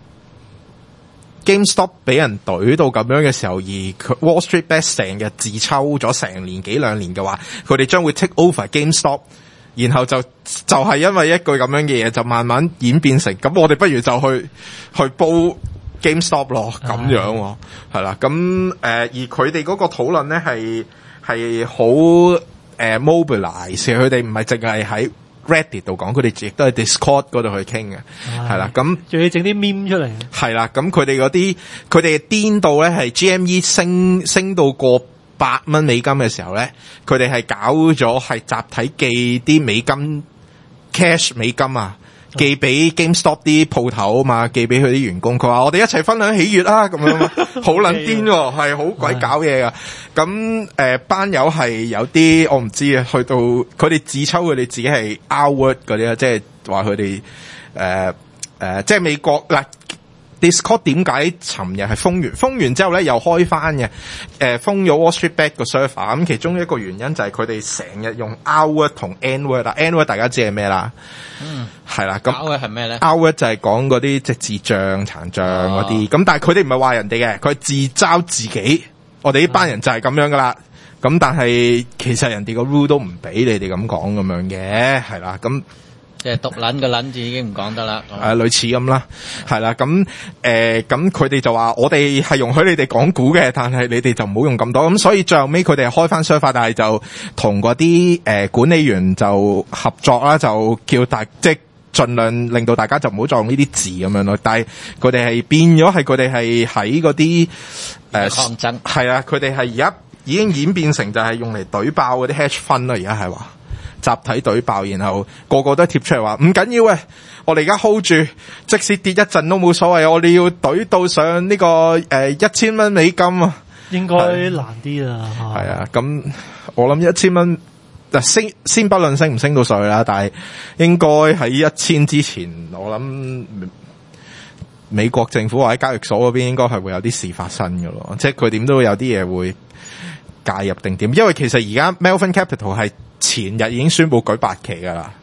Speaker 1: GameStop 俾人懟到咁樣嘅時候，而 Wall Street Bets 成日自抽咗成年幾兩年嘅話，佢哋將會 take over GameStop，然後就就係、是、因為一句咁樣嘅嘢，就慢慢演變成咁，我哋不如就去去煲 GameStop 咯，咁樣係啦。咁誒、呃，而佢哋嗰個討論咧係係好誒 mobilize，佢哋唔係淨係喺Reddit 度講，佢哋亦都喺 Discord 嗰度去傾嘅，係啦，咁
Speaker 2: 仲要整啲 meme 出嚟，係
Speaker 1: 啦，咁佢哋嗰啲佢哋癲到咧係 G M E 升升到過八蚊美金嘅時候咧，佢哋係搞咗係集體寄啲美金 cash 美金啊，寄俾 GameStop 啲鋪頭啊嘛，寄俾佢啲員工，佢話我哋一齊分享喜悅啊咁樣嘛，好撚癲喎，係好鬼搞嘢噶。咁誒、呃、班友係有啲我唔知啊，去到佢哋自抽佢哋自己係 outward 嗰啲啊，即係話佢哋誒誒，即係美國嗱、呃、Discord 點解尋日係封完？封完之後咧又開翻嘅，誒、呃、封咗 Wall Street Bet 個 server。咁其中一個原因就係佢哋成日用 outward 同 inward 啦 ，inward 大家知係咩啦？嗯，係啦。咁
Speaker 4: outward 係咩咧
Speaker 1: ？outward 就係講嗰啲即係智障、殘障嗰啲。咁、哦、但係佢哋唔係話人哋嘅，佢係自嘲自己。我哋呢班人就係咁樣噶啦。咁、嗯、但係其實人哋個 rule 都唔俾你哋咁講咁樣嘅，係啦。咁
Speaker 4: 即係獨撚個撚字已經唔講得啦。誒、
Speaker 1: 呃，類似咁啦，係啦。咁誒，咁佢哋就話我哋係容許你哋講股嘅，但係你哋就唔好用咁多。咁所以最後尾佢哋係開翻 server，但係就同嗰啲誒管理員就合作啦，就叫大即係盡量令到大家就唔好再用呢啲字咁樣咯。但係佢哋係變咗係佢哋係喺嗰啲誒
Speaker 4: 抗爭，
Speaker 1: 係啊，佢哋係而家已經演變成就係用嚟懟爆嗰啲 hedge fund 啦。而家係話。集體懟爆，然後個個都貼出嚟話唔緊要嘅，我哋而家 hold 住，即使跌一陣都冇所謂，我哋要懟到上呢、這個誒一千蚊美金啊，
Speaker 2: 應該難啲啦。
Speaker 1: 係啊，咁我諗一千蚊，嗱升先不論升唔升到上去啦，但係應該喺一千之前，我諗美國政府或者交易所嗰邊應該係會有啲事發生㗎咯，即係佢點都會有啲嘢會介入定點，因為其實而家 Melvin Capital 係前日已經宣布舉八期噶啦，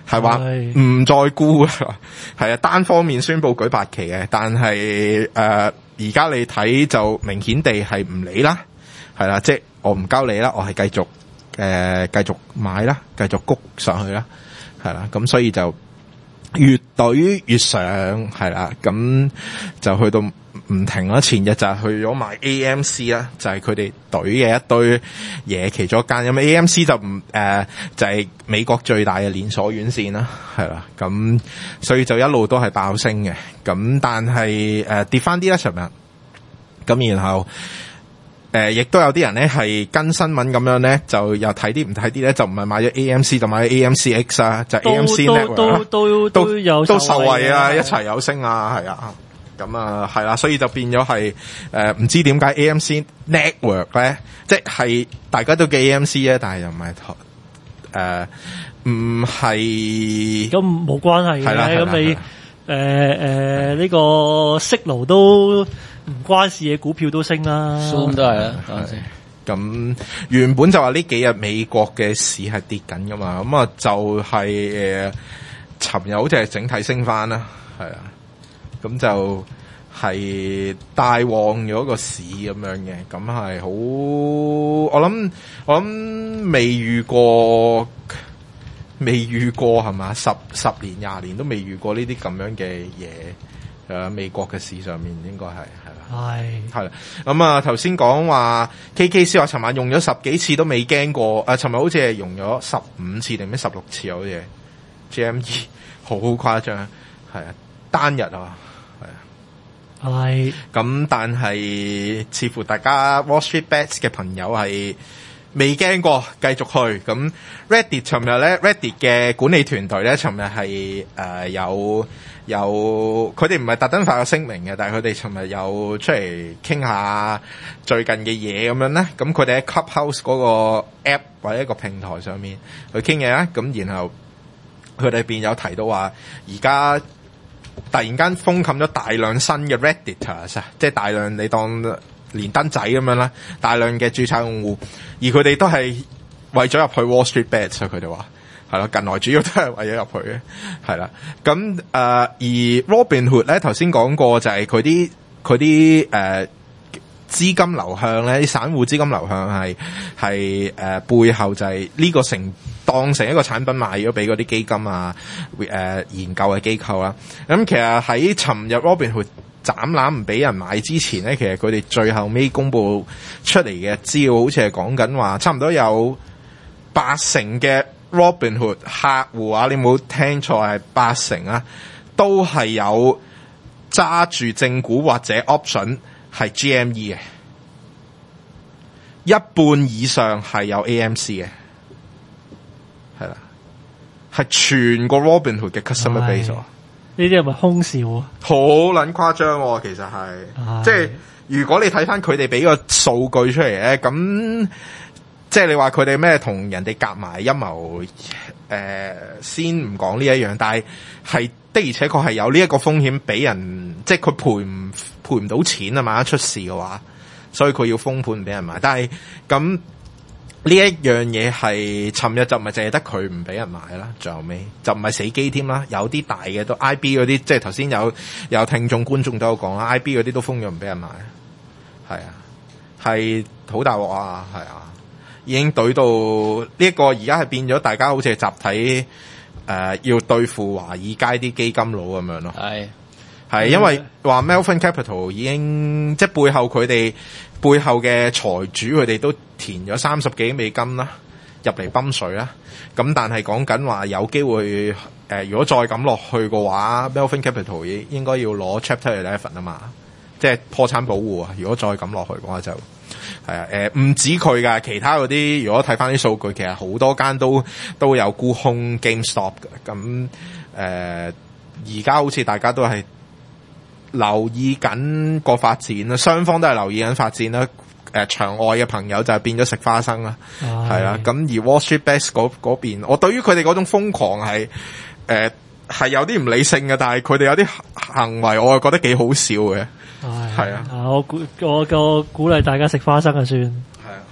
Speaker 1: 係話唔再沽啦，係啊，單方面宣布舉八期嘅，但係誒而家你睇就明顯地係唔理啦，係啦，即係我唔交你啦，我係繼續誒繼續買啦，繼續谷上去啦，係啦，咁所以就越懟越上，係啦，咁就去到唔停啦。前日就係去咗買 A M C 啦，就係佢哋懟嘅一堆嘢其中一間。咁 A M C 就唔誒、呃、就係、是、美國最大嘅連鎖院線啦，係啦。咁所以就一路都係爆升嘅。咁但係誒、呃、跌翻啲啦，尋日。咁然後誒亦都有啲人咧係跟新聞咁樣咧，就又睇啲唔睇啲咧，就唔係買咗 A M C 就買咗 A M C X 啊，就 A M C Network
Speaker 2: 都都都有
Speaker 1: 都受惠啊，一齊有升啊，係啊。咁啊，係啦，所以就變咗係誒，唔知點解 A M C Network 咧，即係大家都叫 A M C 啊，但係又唔係誒，唔係
Speaker 2: 咁冇關係嘅。咁你誒誒呢個息勞都唔關事嘅股票都升啦，
Speaker 4: 蘇都係啊，等陣先。
Speaker 1: 咁原本就話呢幾日美國嘅市係跌緊噶嘛，咁啊就係誒，尋日好似係整體升翻啦，係啊。咁就係帶旺咗個市咁樣嘅，咁係好，我諗我諗未遇過，未遇過係嘛？十十年廿年都未遇過呢啲咁樣嘅嘢，誒，美國嘅市上面應該係係啦，係係啦。咁啊，頭先講話 K K C 話尋晚用咗十幾次都未驚過，誒，尋日好似係用咗十五次定咩十六次好似 G M E 好誇張，係啊，單日啊。
Speaker 2: 係
Speaker 1: 咁，但係似乎大家 Wall Street Bets 嘅朋友係未驚過，繼續去。咁 Reddit 尋日咧 ，Reddit 嘅管理團隊咧，尋日係誒有有，佢哋唔係特登發個聲明嘅，但係佢哋尋日有出嚟傾下最近嘅嘢咁樣咧。咁佢哋喺 Clubhouse 嗰個 app 或者一個平台上面去傾嘢啦。咁然後佢哋邊有提到話，而家突然間封冚咗大量新嘅 Redditors 啊，即係大量你當連登仔咁樣啦，大量嘅註冊用戶，而佢哋都係為咗入去 Wall Street Bets 啊，佢哋話係啦，近來主要都係為咗入去嘅，係啦。咁誒、呃，而 Robinhood 咧頭先講過就係佢啲佢啲誒資金流向咧，啲散戶資金流向係係誒背後就係呢個成當成一個產品賣咗俾嗰啲基金啊，誒、呃、研究嘅機構啦。咁其實喺尋日 Robinhood 斬纜唔俾人買之前咧，其實佢哋最後尾公布出嚟嘅資料，好似係講緊話，差唔多有八成嘅 Robinhood 客戶啊，你冇聽錯，係八成啊，都係有揸住正股或者 option 係 G M E 嘅，一半以上係有 A M C 嘅。係啦，係全個 Robinhood 嘅 customer base。
Speaker 2: 呢啲係咪空笑啊？
Speaker 1: 好撚誇張喎，其實係，即係如果你睇翻佢哋俾個數據出嚟咧，咁即係你話佢哋咩同人哋夾埋陰謀，誒、呃，先唔講呢一樣，但係係的而且確係有呢一個風險俾人，即係佢賠唔賠唔到錢啊嘛，一出事嘅話，所以佢要封盤唔俾人買，但係咁。呢一樣嘢係尋日就唔係淨係得佢唔俾人買啦，最後尾就唔係死機添啦，有啲大嘅都 I B 嗰啲，即係頭先有有聽眾觀眾都有講啦 ，I B 嗰啲都封咗唔俾人買，係啊，係好大鑊啊，係啊，已經懟到呢一個而家係變咗，大家好似係集體誒、呃、要對付華爾街啲基金佬咁樣咯，係係因為話 Melvin Capital 已經即係背後佢哋。背後嘅財主佢哋都填咗三十幾美金啦，入嚟泵水啦。咁但係講緊話有機會，誒、呃，如果再咁落去嘅話 Melvin Capital 應應該要攞 Chapter Eleven 啊嘛，即係破產保護啊。如果再咁落去嘅話就係啊，誒、呃，唔止佢噶，其他嗰啲如果睇翻啲數據，其實好多間都都有沽空 GameStop 嘅。咁誒，而、呃、家好似大家都係留意緊個發展啦，雙方都係留意緊發展啦。誒、呃，場外嘅朋友就係變咗食花生啦，係啦。咁而 Wall Street Bets 嗰嗰邊，我對於佢哋嗰種瘋狂係誒係有啲唔理性嘅，但係佢哋有啲行為，我係覺得幾好笑嘅。係啊，
Speaker 2: 我鼓我個鼓勵大家食花生就算。係啊，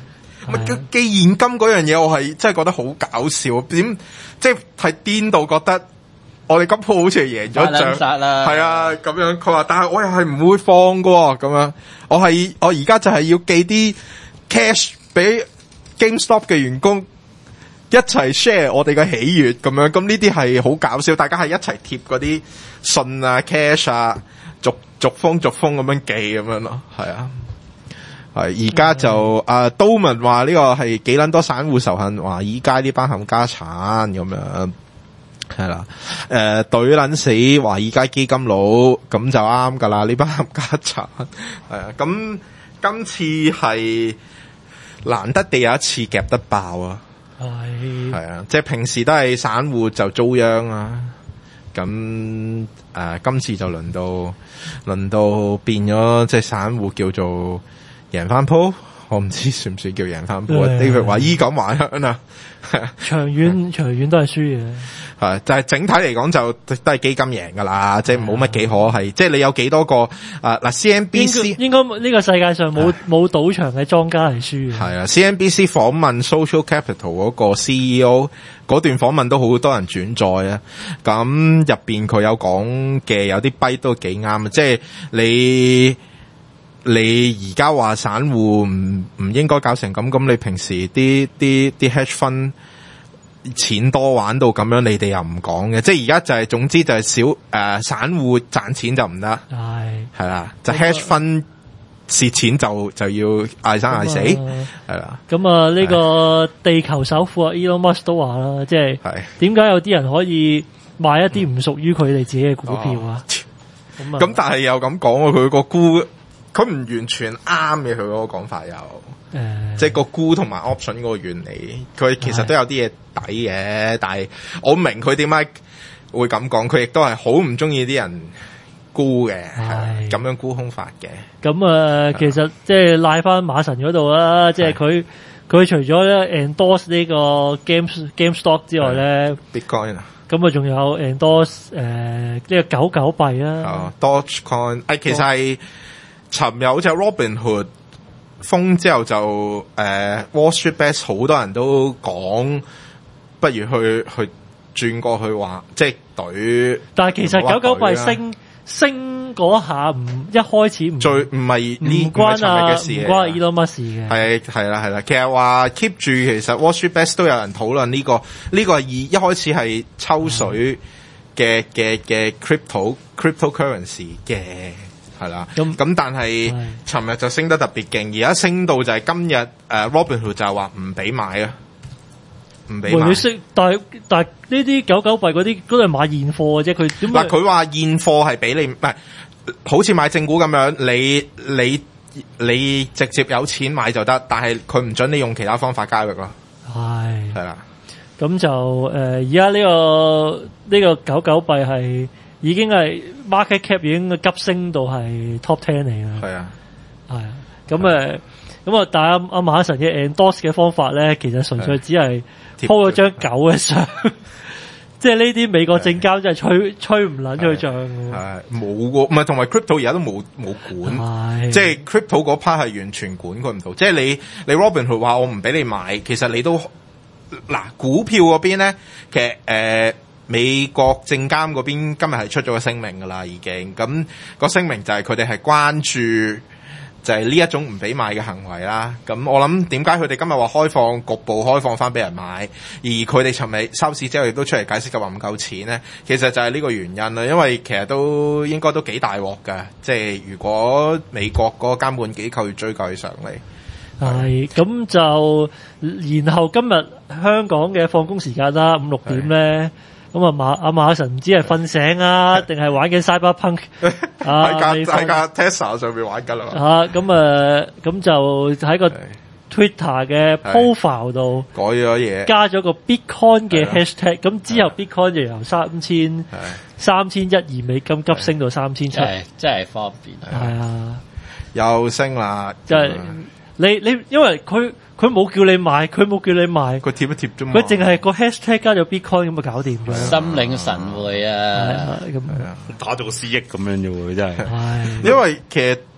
Speaker 1: 乜寄現金嗰樣嘢，我係真係覺得好搞笑。點即係係癲到覺得我哋今鋪好似係贏咗仗，係啊咁樣。佢話，但係我又係唔會放噶咁樣。我係我而家就係要寄啲 cash 俾 GameStop 嘅員工。一齊 share 我哋嘅喜悅咁樣，咁呢啲係好搞笑，大家係一齊貼嗰啲信啊、cash 啊，逐逐封逐封咁樣寄咁樣咯，係啊，係而家就啊都文話呢個係幾撚多散戶仇恨，話依家呢班冚家產咁樣，係啦，誒懟撚死話依家基金佬，咁就啱噶啦，呢班冚家產，係啊，咁今次係難得地有一次夾得爆啊！係係啊，即係平時都係散戶就遭殃啊，咁誒、呃、今次就輪到輪到變咗，即係散戶叫做贏翻鋪，我唔知算唔算叫贏翻鋪啊？呢句話依咁玩啊，
Speaker 2: 長遠長遠都係輸嘅。
Speaker 1: 係，就係整體嚟講就都係基金贏噶啦，即係冇乜幾可係，即係你有幾多個啊嗱 C N B C
Speaker 2: 應該呢個世界上冇冇賭場嘅莊家係輸嘅。
Speaker 1: 係啊 ，C N B C 訪問 Social Capital 嗰個 C E O 嗰段訪問都好多人轉載啊，咁入邊佢有講嘅有啲跛都幾啱啊，即係你你而家話散戶唔唔應該搞成咁，咁你平時啲啲啲 hedge fund錢多玩到咁樣，你哋又唔講嘅，即係而家就係、是、總之就係小誒、呃、散戶賺錢就唔得，係係啦，就 hedge fund 蝕錢就就要嗌生嗌死，係啦。咁
Speaker 2: 啊呢個地球首富啊 Elon Musk 都話啦，即係點解有啲人可以買一啲唔屬於佢哋自己嘅股票啊？咁、
Speaker 1: 哦、但係又咁講，佢個沽佢唔完全啱嘅，佢嗰個講法又。誒、呃，即係個沽同埋 option 嗰個原理，佢其實都有啲嘢抵嘅，但係我明佢點解會咁講，佢亦都係好唔中意啲人沽嘅，係咁樣沽空法嘅。咁啊，
Speaker 2: 其實即係賴翻馬神嗰度啦，即係佢佢除咗咧 endorse 呢個 game GameStop 之外咧
Speaker 1: ，Bitcoin 啊，
Speaker 2: 咁啊仲有 endorse 誒呢個狗狗幣啦，
Speaker 1: 哦 Dogecoin，誒其實係尋日好似 Robinhood。封之後就誒、呃、Wall Street Bets 好多人都講，不如去去轉過去話，即係懟。但係其實狗狗幣升升嗰下唔一開始唔最唔係呢關啊，唔關 Elon Musk 嘅。係係啦係啦，其實話 keep 住，其實 Wall Street Bets 都有人討論呢、這個呢、這個係一開始係抽水嘅嘅嘅 crypto cryptocurrency 嘅。係啦，咁咁但係尋日就升得特別勁，而家升到就係今日誒、呃、Robinhood 就係話唔俾買啊，唔俾買。但係但係呢啲狗狗幣嗰啲都係買現貨嘅啫，佢嗱佢話現貨係俾你，唔係好似買正股咁樣，你你你直接有錢買就得，但係佢唔准你用其他方法交易咯。係係啦，咁就誒而家呢個呢、呢個狗狗幣係。已經係 market cap 已經急升到係 top ten 嚟啦。係啊，係啊。咁誒，咁啊，但係阿阿馬神嘅 endorse 嘅方法咧，其實純粹只係 po 咗張狗嘅相，即係呢啲美國證監真係吹吹唔撚佢脹嘅。係冇個，唔係同埋 crypto 而家都冇冇管，即係 crypto 嗰 part 係完全管佢唔到。即係你你 Robinhood 話我唔俾你買，其實你都嗱股票嗰邊咧，其實誒。呃美國證監嗰邊今日係出咗個聲明㗎啦，已經咁個聲明就係佢哋係關注就係呢一種唔俾買嘅行為啦。咁我諗點解佢哋今日話開放局部開放翻俾人買，而佢哋尋日收市之後亦都出嚟解釋嘅話唔夠錢咧，其實就係呢個原因啦。因為其實都應該都幾大鑊㗎，即係如果美國嗰個監管機構要追究佢上嚟，係咁就然後今日香港嘅放工時間啦，五六點咧。咁啊馬阿馬神唔知係瞓醒啊，定係玩緊 Cyberpunk 啊？喺架喺架 Tesla 上面玩緊啦嘛。啊，咁啊，咁就喺個 Twitter 嘅 profile 度改咗嘢，加咗個 Bitcoin 嘅 hashtag。咁之後 Bitcoin 就由三千三千一二美金急升到三千七，
Speaker 4: 真係方便。
Speaker 2: 係啊，
Speaker 1: 又升啦。
Speaker 2: 即係你你因為佢。佢冇叫你買，佢冇叫你買，佢貼一貼啫嘛。佢淨係個 hashtag 加咗 Bitcoin 咁就搞掂咗。
Speaker 4: 心領神會啊！
Speaker 2: 咁
Speaker 3: 打咗個私益咁樣啫喎，真係。
Speaker 1: 因為其實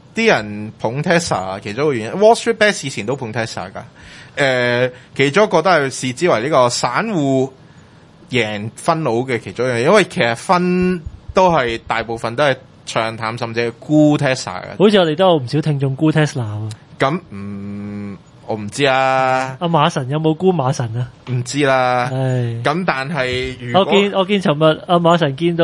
Speaker 1: 啲人捧 Tesla 其中一個原因 ，Wall Street Bets 以前都捧 Tesla 噶。誒、呃，其中一個都係視之為呢個散戶贏分佬嘅其中一樣，因為其實分都係大部分都係唱淡，甚至係沽 Tesla 嘅。
Speaker 2: 好似我哋都有唔少聽眾沽 Tesla 喎。
Speaker 1: 咁嗯，我唔知啊。
Speaker 2: 阿馬神有冇沽馬神啊？
Speaker 1: 唔知啦。
Speaker 2: 係。
Speaker 1: 咁但係如果
Speaker 2: 我見我見尋日阿馬神見到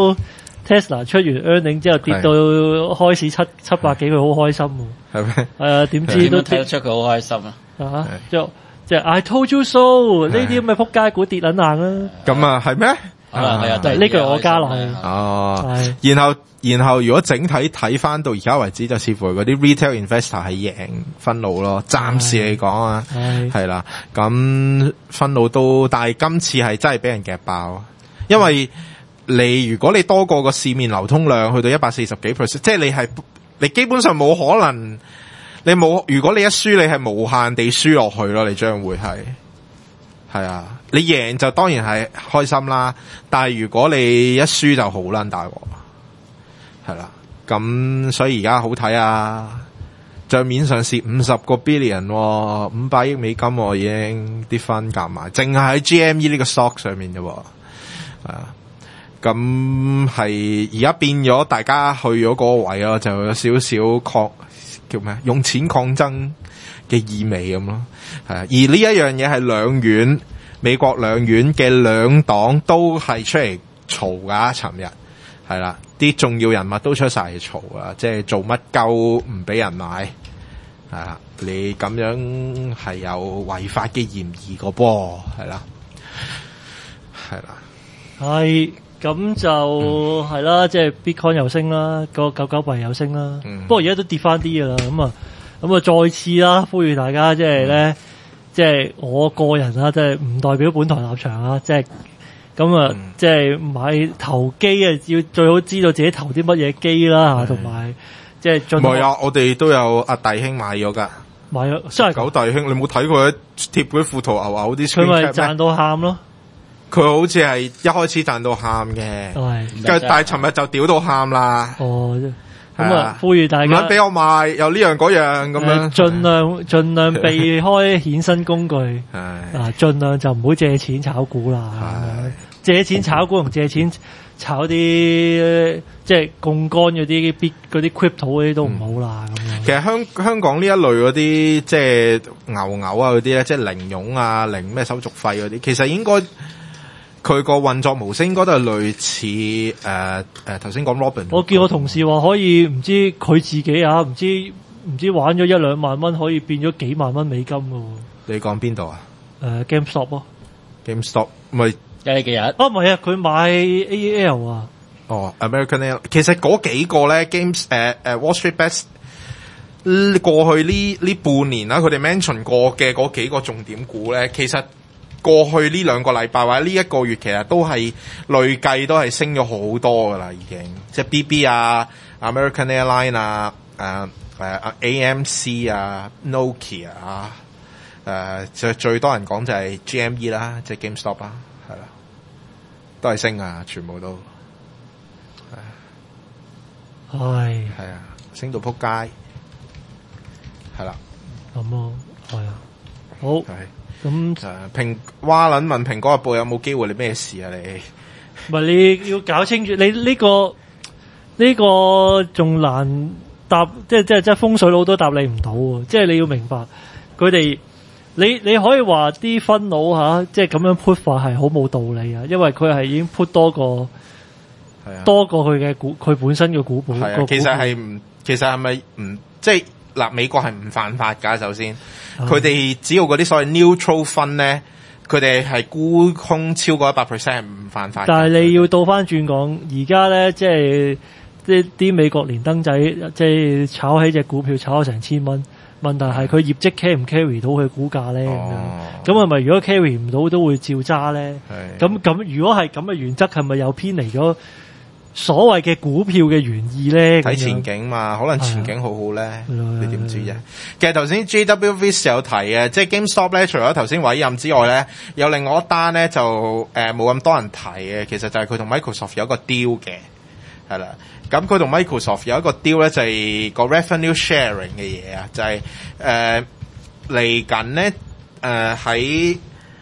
Speaker 2: Tesla 出完 earning 之後跌到開始七七百幾，佢好開心喎。係咩？係啊，點知都
Speaker 4: 睇得出佢好開心啊！
Speaker 2: 啊，就即係 I told you so 呢啲咁嘅撲街股跌撚硬啦。
Speaker 1: 咁啊，係咩？
Speaker 4: 係啊係啊，
Speaker 2: 呢句我加落去。
Speaker 1: 哦，然後然後如果整體睇翻到而家為止，就似乎嗰啲 retail investor 係贏分路咯。暫時嚟講啊，係啦，咁分路都，但係今次係真係俾人夾爆，因為你如果你多過個市面流通量去到一百四十幾 percent， 即係你係你基本上冇可能。你冇，如果你一輸，你係無限地輸落去咯，你將會係，係啊，你贏就當然係開心啦，但係如果你一輸就好撚大鑊，係啦，咁所以而家好睇啊，賬面上蝕五十個 billion，五百億美金已經啲分夾埋，淨係喺 G M E 呢個 stock 上面啫，係啊，咁係而家變咗大家去咗嗰個位咯，就有少少確。叫咩？用錢抗爭嘅意味咁咯，係啊！而呢一樣嘢係兩院美國兩院嘅兩黨都係出嚟嘈噶，尋日係啦，啲重要人物都出晒嚟嘈啊！即係做乜鳩唔俾人買係啦？你咁樣係有違法嘅嫌疑個噃，係啦，係啦，
Speaker 2: 係。咁就係啦，即係 Bitcoin 又升啦，個九九幣又升啦。嗯、不過而家都跌翻啲噶啦，咁啊，咁啊再次啦，呼籲大家即係咧，即係我個人啦，即係唔代表本台立場啊，即係咁啊，嗯、即係買投機啊，要最好知道自己投啲乜嘢機啦嚇，同埋、嗯、即係進。唔係啊，
Speaker 1: 我哋都有阿弟兄買咗㗎，
Speaker 2: 買咗真係
Speaker 1: 九弟兄，你冇睇佢貼嗰啲富途牛牛啲？
Speaker 2: 佢咪賺到喊咯！
Speaker 1: 佢好似係一開始賺到喊嘅，跟住但係尋日就屌到喊啦。
Speaker 2: 哦，咁啊，呼籲大家唔
Speaker 1: 撚俾我買，有呢樣嗰樣咁樣，
Speaker 2: 盡量盡量避開衍生工具，啊，盡量就唔好借錢炒股啦。借錢炒股同借錢炒啲即係槓桿嗰啲 bit 嗰啲 crypto 嗰啲都唔好啦。咁樣其實
Speaker 1: 香香港呢一類嗰啲即係牛牛啊嗰啲咧，即係零佣啊、零咩手續費嗰啲，其實應該。佢個運作模式應該都係類似誒誒頭先講 Robin。
Speaker 2: 我見我同事話可以唔知佢自己啊，唔知唔知玩咗一兩萬蚊可以變咗幾萬蚊美金㗎喎。
Speaker 1: 你講邊度啊？
Speaker 2: 誒、呃、GameStop 咯
Speaker 1: ，GameStop 咪
Speaker 4: 有幾日？
Speaker 2: 哦，唔係啊，佢買 A E L 啊。
Speaker 1: 哦 ，American Airlines。其實嗰幾個咧 Games 誒、呃、誒、呃、Wall Street Bets 過去呢呢半年啦，佢哋 mention 過嘅嗰幾個重點股咧，其實。過去呢兩個禮拜或者呢一個月，其實都係累計都係升咗好多噶啦，已經即係 B B 啊、American Airlines 啊、誒誒 A M C 啊、Nokia 啊，誒最最多人講就係 G M E 啦，即係 GameStop 啦，係啦，都係升啊，全部都係係啊，升到撲街，係啦，
Speaker 2: 咁咯，係啊，好。咁
Speaker 1: 誒蘋蛙撚問蘋果日報有冇機會？你咩事啊你？
Speaker 2: 唔係你要搞清楚，你呢、呢個呢、呢個仲難答，即係即係即係風水佬都答你唔到喎。即係你要明白佢哋，你你可以話啲分佬嚇，即係咁樣 put 法係好冇道理啊，因為佢係已經 put 多過係啊多過佢嘅股，佢本身嘅股本。係啊，
Speaker 1: 其實係唔，其實係咪唔即係嗱？美國係唔犯法㗎，首先。佢哋只要嗰啲所謂 neutral fund 咧，佢哋係沽空超過一百 percent 係唔犯法。但係你要倒翻轉講，而家咧即係啲啲美國連登仔，即係炒起隻股票炒咗成千蚊，問題係佢業績 carry 唔 carry 到佢股價咧咁樣。咁係咪如果 carry 唔到都會照揸咧？咁咁如果係咁嘅原則，係咪又偏離咗所謂嘅股票嘅原意咧？睇前景嘛，可能前景好好咧，你點知啫？其實頭先 J W Viz 有提嘅，即係 GameStop 咧，除咗頭先委任之外咧，有另外一單咧就誒冇咁多人提嘅，其實就係佢同 Microsoft 有一個 deal 嘅， 係啦。咁佢同 Microsoft 有一個 deal 咧，就係個 revenue sharing 嘅嘢啊，就係誒嚟緊咧誒喺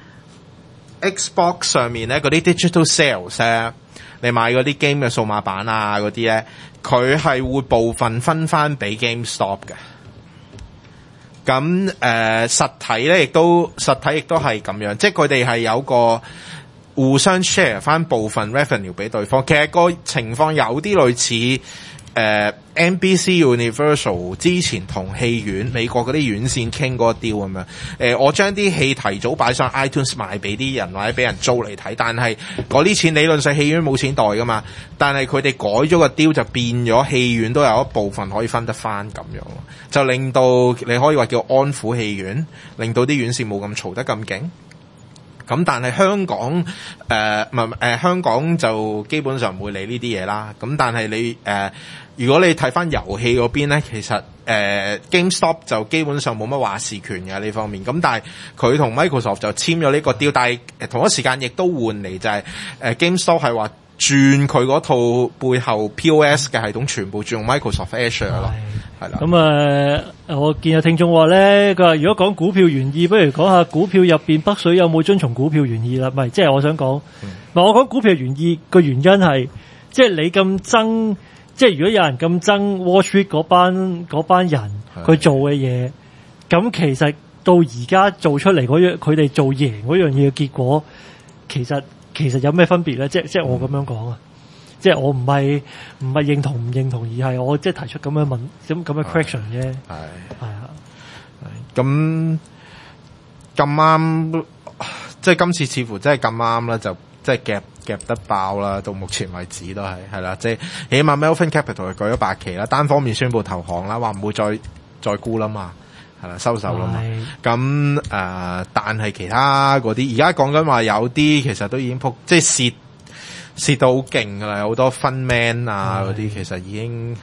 Speaker 1: Xbox 上面咧嗰啲 digital sales 咧，你買嗰啲 game 嘅數碼版啊嗰啲咧，佢係會部分分翻俾 GameStop 嘅。咁誒、呃、實體咧，亦都實體亦都係咁樣，即係佢哋係有個互相 share 翻部分 revenue 俾對方。其實個情況有啲類似誒、呃、N B C Universal 之前同戲院美國嗰啲院線傾嗰個 deal 咁樣。誒、呃，我將啲戲提早擺上 iTunes 賣俾啲人或者俾人租嚟睇，但係嗰啲錢理論上戲院冇錢袋噶嘛。但係佢哋改咗個 deal 就變咗戲院都有一部分可以分得翻咁樣，就令到你可以話叫安撫戲院，令到啲院線冇咁嘈得咁勁。咁但係香港誒唔係誒香港就基本上唔會理呢啲嘢啦。咁但係你誒、呃、如果你睇翻遊戲嗰邊咧，其實誒、呃、GameStop 就基本上冇乜話事權嘅呢方面。咁但係佢同 Microsoft 就簽咗呢個 deal，但係同一時間亦都換嚟就係、是、誒、呃、GameStop 係話轉佢嗰套背後 P O S 嘅系統全部轉用 Microsoft Azure 咯，係啦。咁
Speaker 2: 啊、呃，我見有聽眾話咧，佢話如果講股票原意，不如講下股票入邊北水有冇遵從股票原意啦？唔係，即係我想講，唔、嗯、係我講股票原意個原因係，即係你咁憎，即係如果有人咁憎 Wall Street 嗰班嗰班人佢做嘅嘢，咁其實到而家做出嚟嗰樣，佢哋做贏嗰樣嘢嘅結果，其實。其實有咩分別咧？即係即係我咁樣講啊！即係我唔係唔係認同唔認同，而係我即係提出咁樣問咁咁嘅 question 啫。係係啊，
Speaker 1: 咁咁啱，即係今次似乎真係咁啱啦，就即係夾夾得爆啦。到目前為止都係係啦，即係起碼 Melvin Capital 係舉咗八期啦，單方面宣布投降啦，話唔會再再沽啦嘛。係啦，收手啦嘛。咁誒、呃，但係其他嗰啲，而家講緊話有啲其實都已經撲，即係蝕蝕到好勁噶啦，有好多 fund man 啊嗰啲，其實已經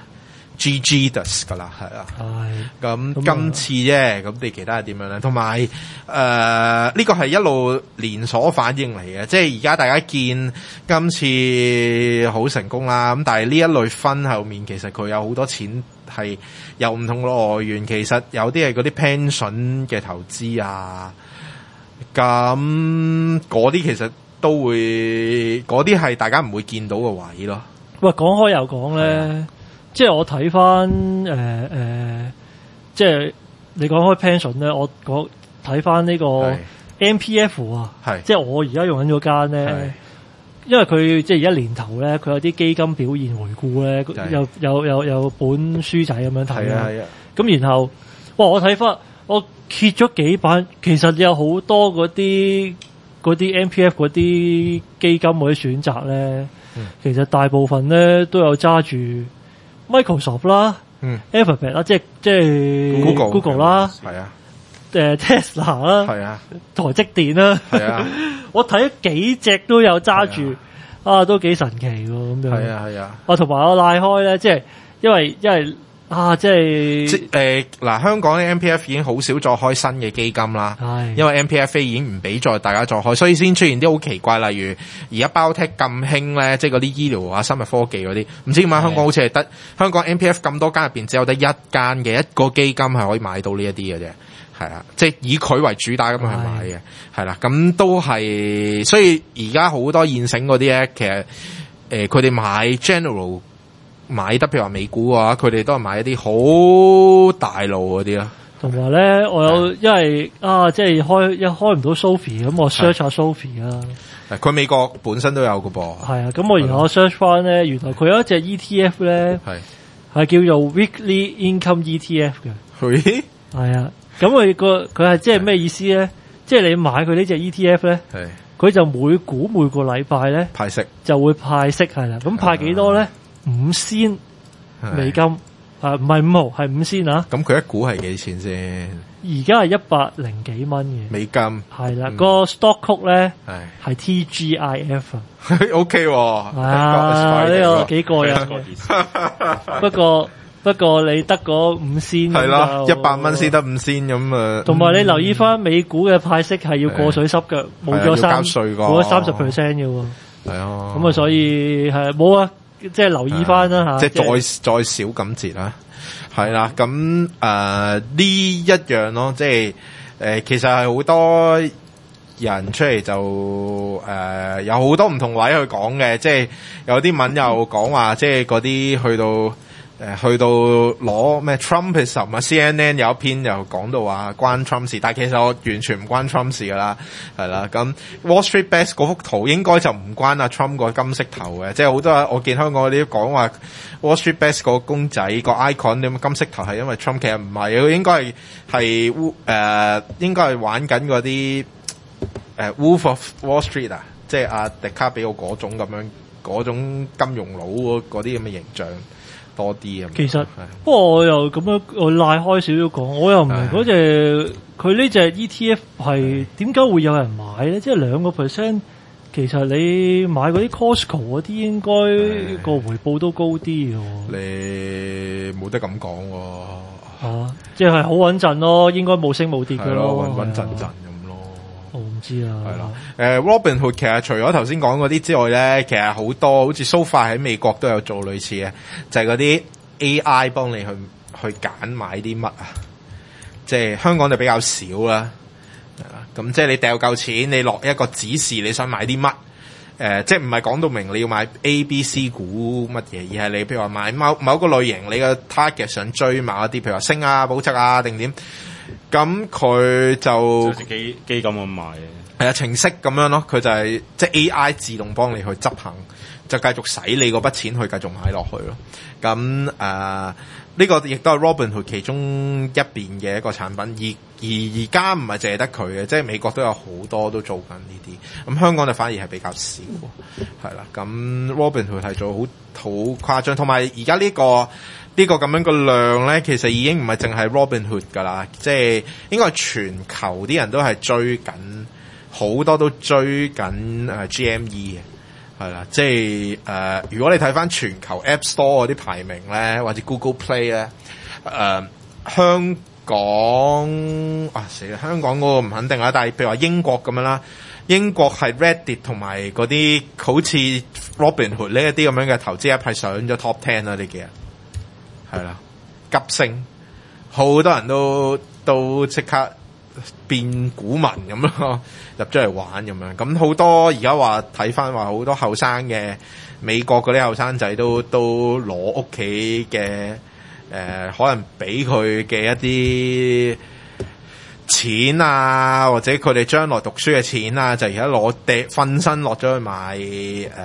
Speaker 1: G G 得噶啦，係啦。係。咁今次啫，咁你其他係點樣咧？同埋誒，呢、呃這個係一路連鎖反應嚟嘅，即係而家大家見今次好成功啦。咁但係呢一類分後面，其實佢有好多錢。係有唔同嘅來源，其實有啲係嗰啲 pension 嘅投資啊，咁嗰啲其實都會，嗰啲係大家唔會見到嘅位咯。
Speaker 2: 喂，講開又講咧，即係我睇翻誒誒，即係你講開 pension 咧，我講睇翻呢個 M P F 啊，即係我而家用緊嗰間咧。因為佢即係而家年頭咧，佢有啲基金表現回顧咧，有有有有本書仔咁樣睇啦。咁然後，哇！我睇翻，我揭咗幾版，其實有好多嗰啲嗰啲 M P F 嗰啲基金嗰啲選擇咧、嗯，其實大部分咧都有揸住 Microsoft 啦、嗯、Alphabet 啦，即係即係 Google Google 啦，係啊，誒 Tesla 啦，係啊，台積電啦，係啊。我睇咗幾隻都有揸住，啊，都幾神奇喎咁樣。係啊係啊。啊，同埋我賴開咧，即係因為因為啊，即係即
Speaker 1: 誒嗱，香港嘅 M P F 已經好少再開新嘅基金啦。係。因為 M P F A 已經唔俾再大家再開，所以先出現啲好奇怪，例如而家 Biotech 咁興咧，即係嗰啲醫療啊、生物科技嗰啲，唔知點解香港好似係得香港 M P F 咁多間入邊，只有得一間嘅一個基金係可以買到呢一啲嘅啫。係啊，即係以佢為主打咁去買嘅，係啦，咁都係，所以而家好多現成嗰啲咧，其實誒佢哋買 general 買得譬如話美股嘅話，佢哋都係買一啲好大路嗰啲啦。
Speaker 2: 同埋咧，我有因為啊，即係開一開唔到 Sophie 咁，我 search 下 Sophie 啊。
Speaker 1: 佢美國本身都有嘅噃。係啊，
Speaker 2: 咁我然後我 search 翻咧，原來佢有一隻 E T F 咧，係係叫做 Weekly Income E T F 嘅。係。係啊。咁佢個佢係即係咩意思咧？即係你買佢呢隻 E T F 咧，佢就每股每個禮拜咧
Speaker 1: 派息，
Speaker 2: 就會派息係啦。咁派幾多咧？五仙美金啊，唔係五毫，係五仙啊。咁
Speaker 1: 佢一股係幾錢先？
Speaker 2: 而家係一百零幾蚊嘅美金。係啦，嗯，個 stock code 咧係 T G I F 啊。
Speaker 1: O K 喎，
Speaker 2: 啊呢個幾過癮嘅。不過。不過你得嗰五仙係啦，
Speaker 1: 一百蚊先得五仙咁啊！
Speaker 2: 同埋你留意翻美股嘅派息係要過水濕腳，冇咗三，冇咗三十 percent 嘅喎。係啊，咁啊，所以係冇啊， 即係留意翻啦嚇。
Speaker 1: 即係再再少感節啦，係啦。咁誒呢一樣咯，即係誒、呃、其實係好多人出嚟就誒、呃、有好多唔同位去講嘅，即係有啲文又講話，即係嗰啲去到。誒去到攞咩 Trumpism 啊 C N N 有一篇又講到話關 Trump 事，但係其實我完全唔關 Trump 事㗎啦，係啦。咁 Wall Street Bets 嗰幅圖應該就唔關阿 Trump 個金色頭嘅，即係好多我見香港嗰啲講話 Wall Street Bets 個公仔個 icon 點金色頭係因為 Trump， 其實唔係，佢應該係係誒應該係玩緊嗰啲誒 Wolf of Wall Street 啊，即係阿迪卡比奧嗰種咁樣嗰種金融佬嗰啲咁嘅形象。多啲啊！
Speaker 2: 其實，不過我又咁樣我拉開少少講，我又唔明嗰隻佢呢隻 E T F 係點解會有人買咧？即係兩個 percent，其實你買嗰啲 Costco 嗰啲應該個回報都高啲嘅。
Speaker 1: 你冇得咁講喎。
Speaker 2: 啊，即係好穩陣咯，應該冇升冇跌嘅咯，
Speaker 1: 穩穩陣陣咁咯。
Speaker 2: 我唔知啊。
Speaker 1: 係啦，誒 Robinhood 其實除咗頭先講嗰啲之外咧，其實好多好似 SoFi 喺美國都有做類似嘅，就係嗰啲 A I 幫你去去揀買啲乜啊，即係香港就比較少啦。咁即係你掉夠錢，你落一個指示你想買啲乜，誒即係唔係講到明你要買 A、B、C 股乜嘢，而係你譬如話買某某個類型，你個 target 想追某一啲，譬如話升啊、保值啊定點。咁佢就
Speaker 3: 基基金咁買嘅，
Speaker 1: 係啊程式咁樣咯，佢就係、是、即係 A I 自動幫你去執行，就繼續使你嗰筆錢去繼續買落去咯。咁誒呢個亦都係 Robinhood 其中一邊嘅一個產品，而而而家唔係淨係得佢嘅，即係美國都有好多都做緊呢啲，咁香港就反而係比較少，係啦。咁 Robinhood 係做好好誇張，同埋而家呢個。呢個咁樣嘅量咧，其實已經唔係淨係 Robinhood 㗎啦，即係應該係全球啲人都係追緊，好多都追緊誒 G M E 嘅，係啦，即係誒、呃，如果你睇翻全球 App Store 嗰啲排名咧，或者 Google Play 咧，誒、呃、香港啊死啦，香港嗰個唔肯定啦，但係譬如話英國咁樣啦，英國係 Reddit 同埋嗰啲好似 Robinhood 呢一啲咁樣嘅投資 App 係上咗 Top Ten 啦呢幾日。係啦，急升，好多人都都即刻變股民咁咯，入咗嚟玩咁樣。咁好多而家話睇翻話好多後生嘅美國嗰啲後生仔都都攞屋企嘅誒，可能俾佢嘅一啲錢啊，或者佢哋將來讀書嘅錢啊，就而家攞掟分身落咗去買誒誒誒誒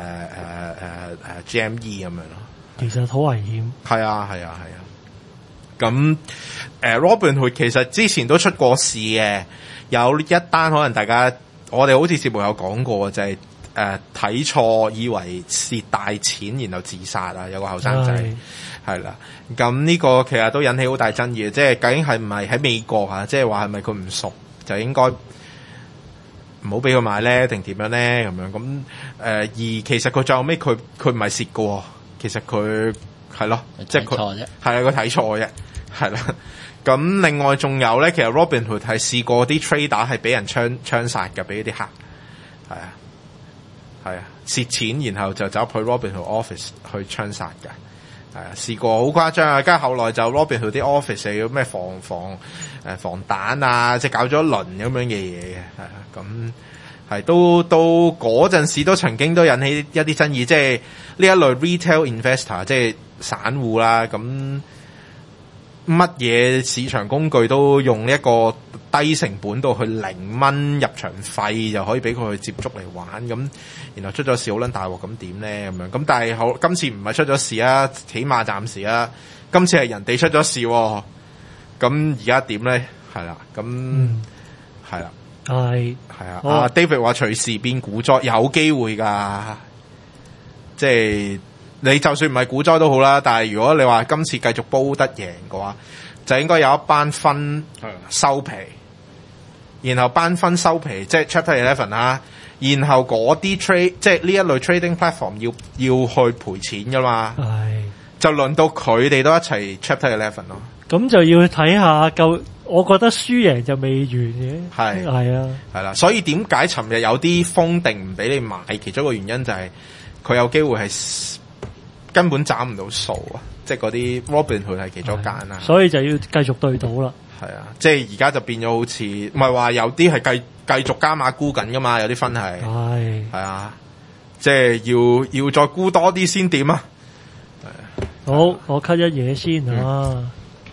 Speaker 1: G M E 咁樣咯。
Speaker 2: 其實好危險。
Speaker 1: 係啊，係啊，係啊。咁誒 Robinhood 其實之前都出過事嘅，有一單可能大家我哋好似節目有講過，就係誒睇錯，以為蝕大錢，然後自殺啊，有個後生仔係啦。咁呢個其實都引起好大爭議，即係究竟係唔係喺美國啊？即係話係咪佢唔熟就應該唔好俾佢買咧，定點樣咧？咁樣咁誒，而其實佢最後尾佢佢唔係蝕嘅。其實佢係咯，即係佢係啊，佢睇錯啫，係啦。咁另外仲有咧，其實 Robinhood 係試過啲 trader 係俾人槍槍殺嘅，俾啲客係啊，係啊，蝕錢然後就走去 Robinhood office 去槍殺嘅，係啊，試過好誇張啊。跟住後來就 Robinhood 啲 office 又要咩防防誒防彈啊，即係搞咗一輪咁樣嘅嘢嘅，係啊，咁。係都都嗰陣時都曾經都引起一啲爭議，即係呢一類 retail investor， 即係散戶啦。咁乜嘢市場工具都用一個低成本到去零蚊入場費就可以俾佢去接觸嚟玩，咁然後出咗事好撚大鑊，咁點咧咁樣？咁但係好今次唔係出咗事啊，起碼暫時啊，今次係人哋出咗事，咁而家點咧？係啦，咁係啦。
Speaker 2: 係
Speaker 1: 係啊，阿 David 話隨時變股災，有機會噶，即係你就算唔係股災都好啦。但係如果你話今次繼續煲得贏嘅話，就應該有一班分收皮，然後班分收皮，即係 Chapter Eleven 啊，然後嗰啲 trade 即係呢一類 trading platform 要要去賠錢噶嘛，
Speaker 2: 係
Speaker 1: 就輪到佢哋都一齊 Chapter Eleven 咯。
Speaker 2: 咁就要睇下夠。我覺得輸贏就未完嘅，係係啊，
Speaker 1: 係啦，所以點解尋日有啲封定唔俾你買？其中一個原因就係佢有機會係根本找唔到數啊！即係嗰啲 Robinhood 係其中一間啦，
Speaker 2: 所以就要繼續對賭啦。
Speaker 1: 係啊，即係而家就變咗好似唔係話有啲係繼繼續加碼沽緊噶嘛，有啲分係係係啊，即係要要再沽多啲先點啊！
Speaker 2: 好，我 cut 一嘢先啊。嗯